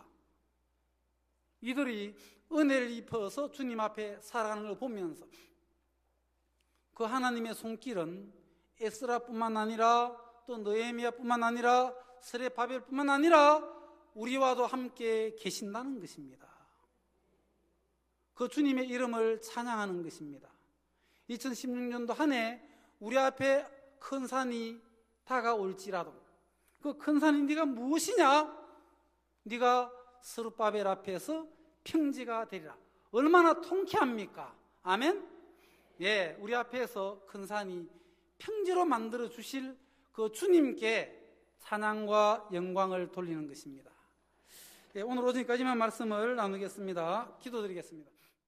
이들이 은혜를 입어서 주님 앞에 살아가는 걸 보면서 그 하나님의 손길은 에스라뿐만 아니라 또 느헤미야뿐만 아니라 스룹바벨뿐만 아니라 우리와도 함께 계신다는 것입니다. 그 주님의 이름을 찬양하는 것입니다. 이천십육 년도 한 해 우리 앞에 큰 산이 다가올지라도 그 큰 산이 네가 무엇이냐? 네가 스룹바벨 앞에서 평지가 되리라. 얼마나 통쾌합니까? 아멘? 예, 우리 앞에서 큰 산이 평지로 만들어 주실 그 주님께 찬양과 영광을 돌리는 것입니다. 예, 오늘 오전까지만 말씀을 나누겠습니다. 기도드리겠습니다.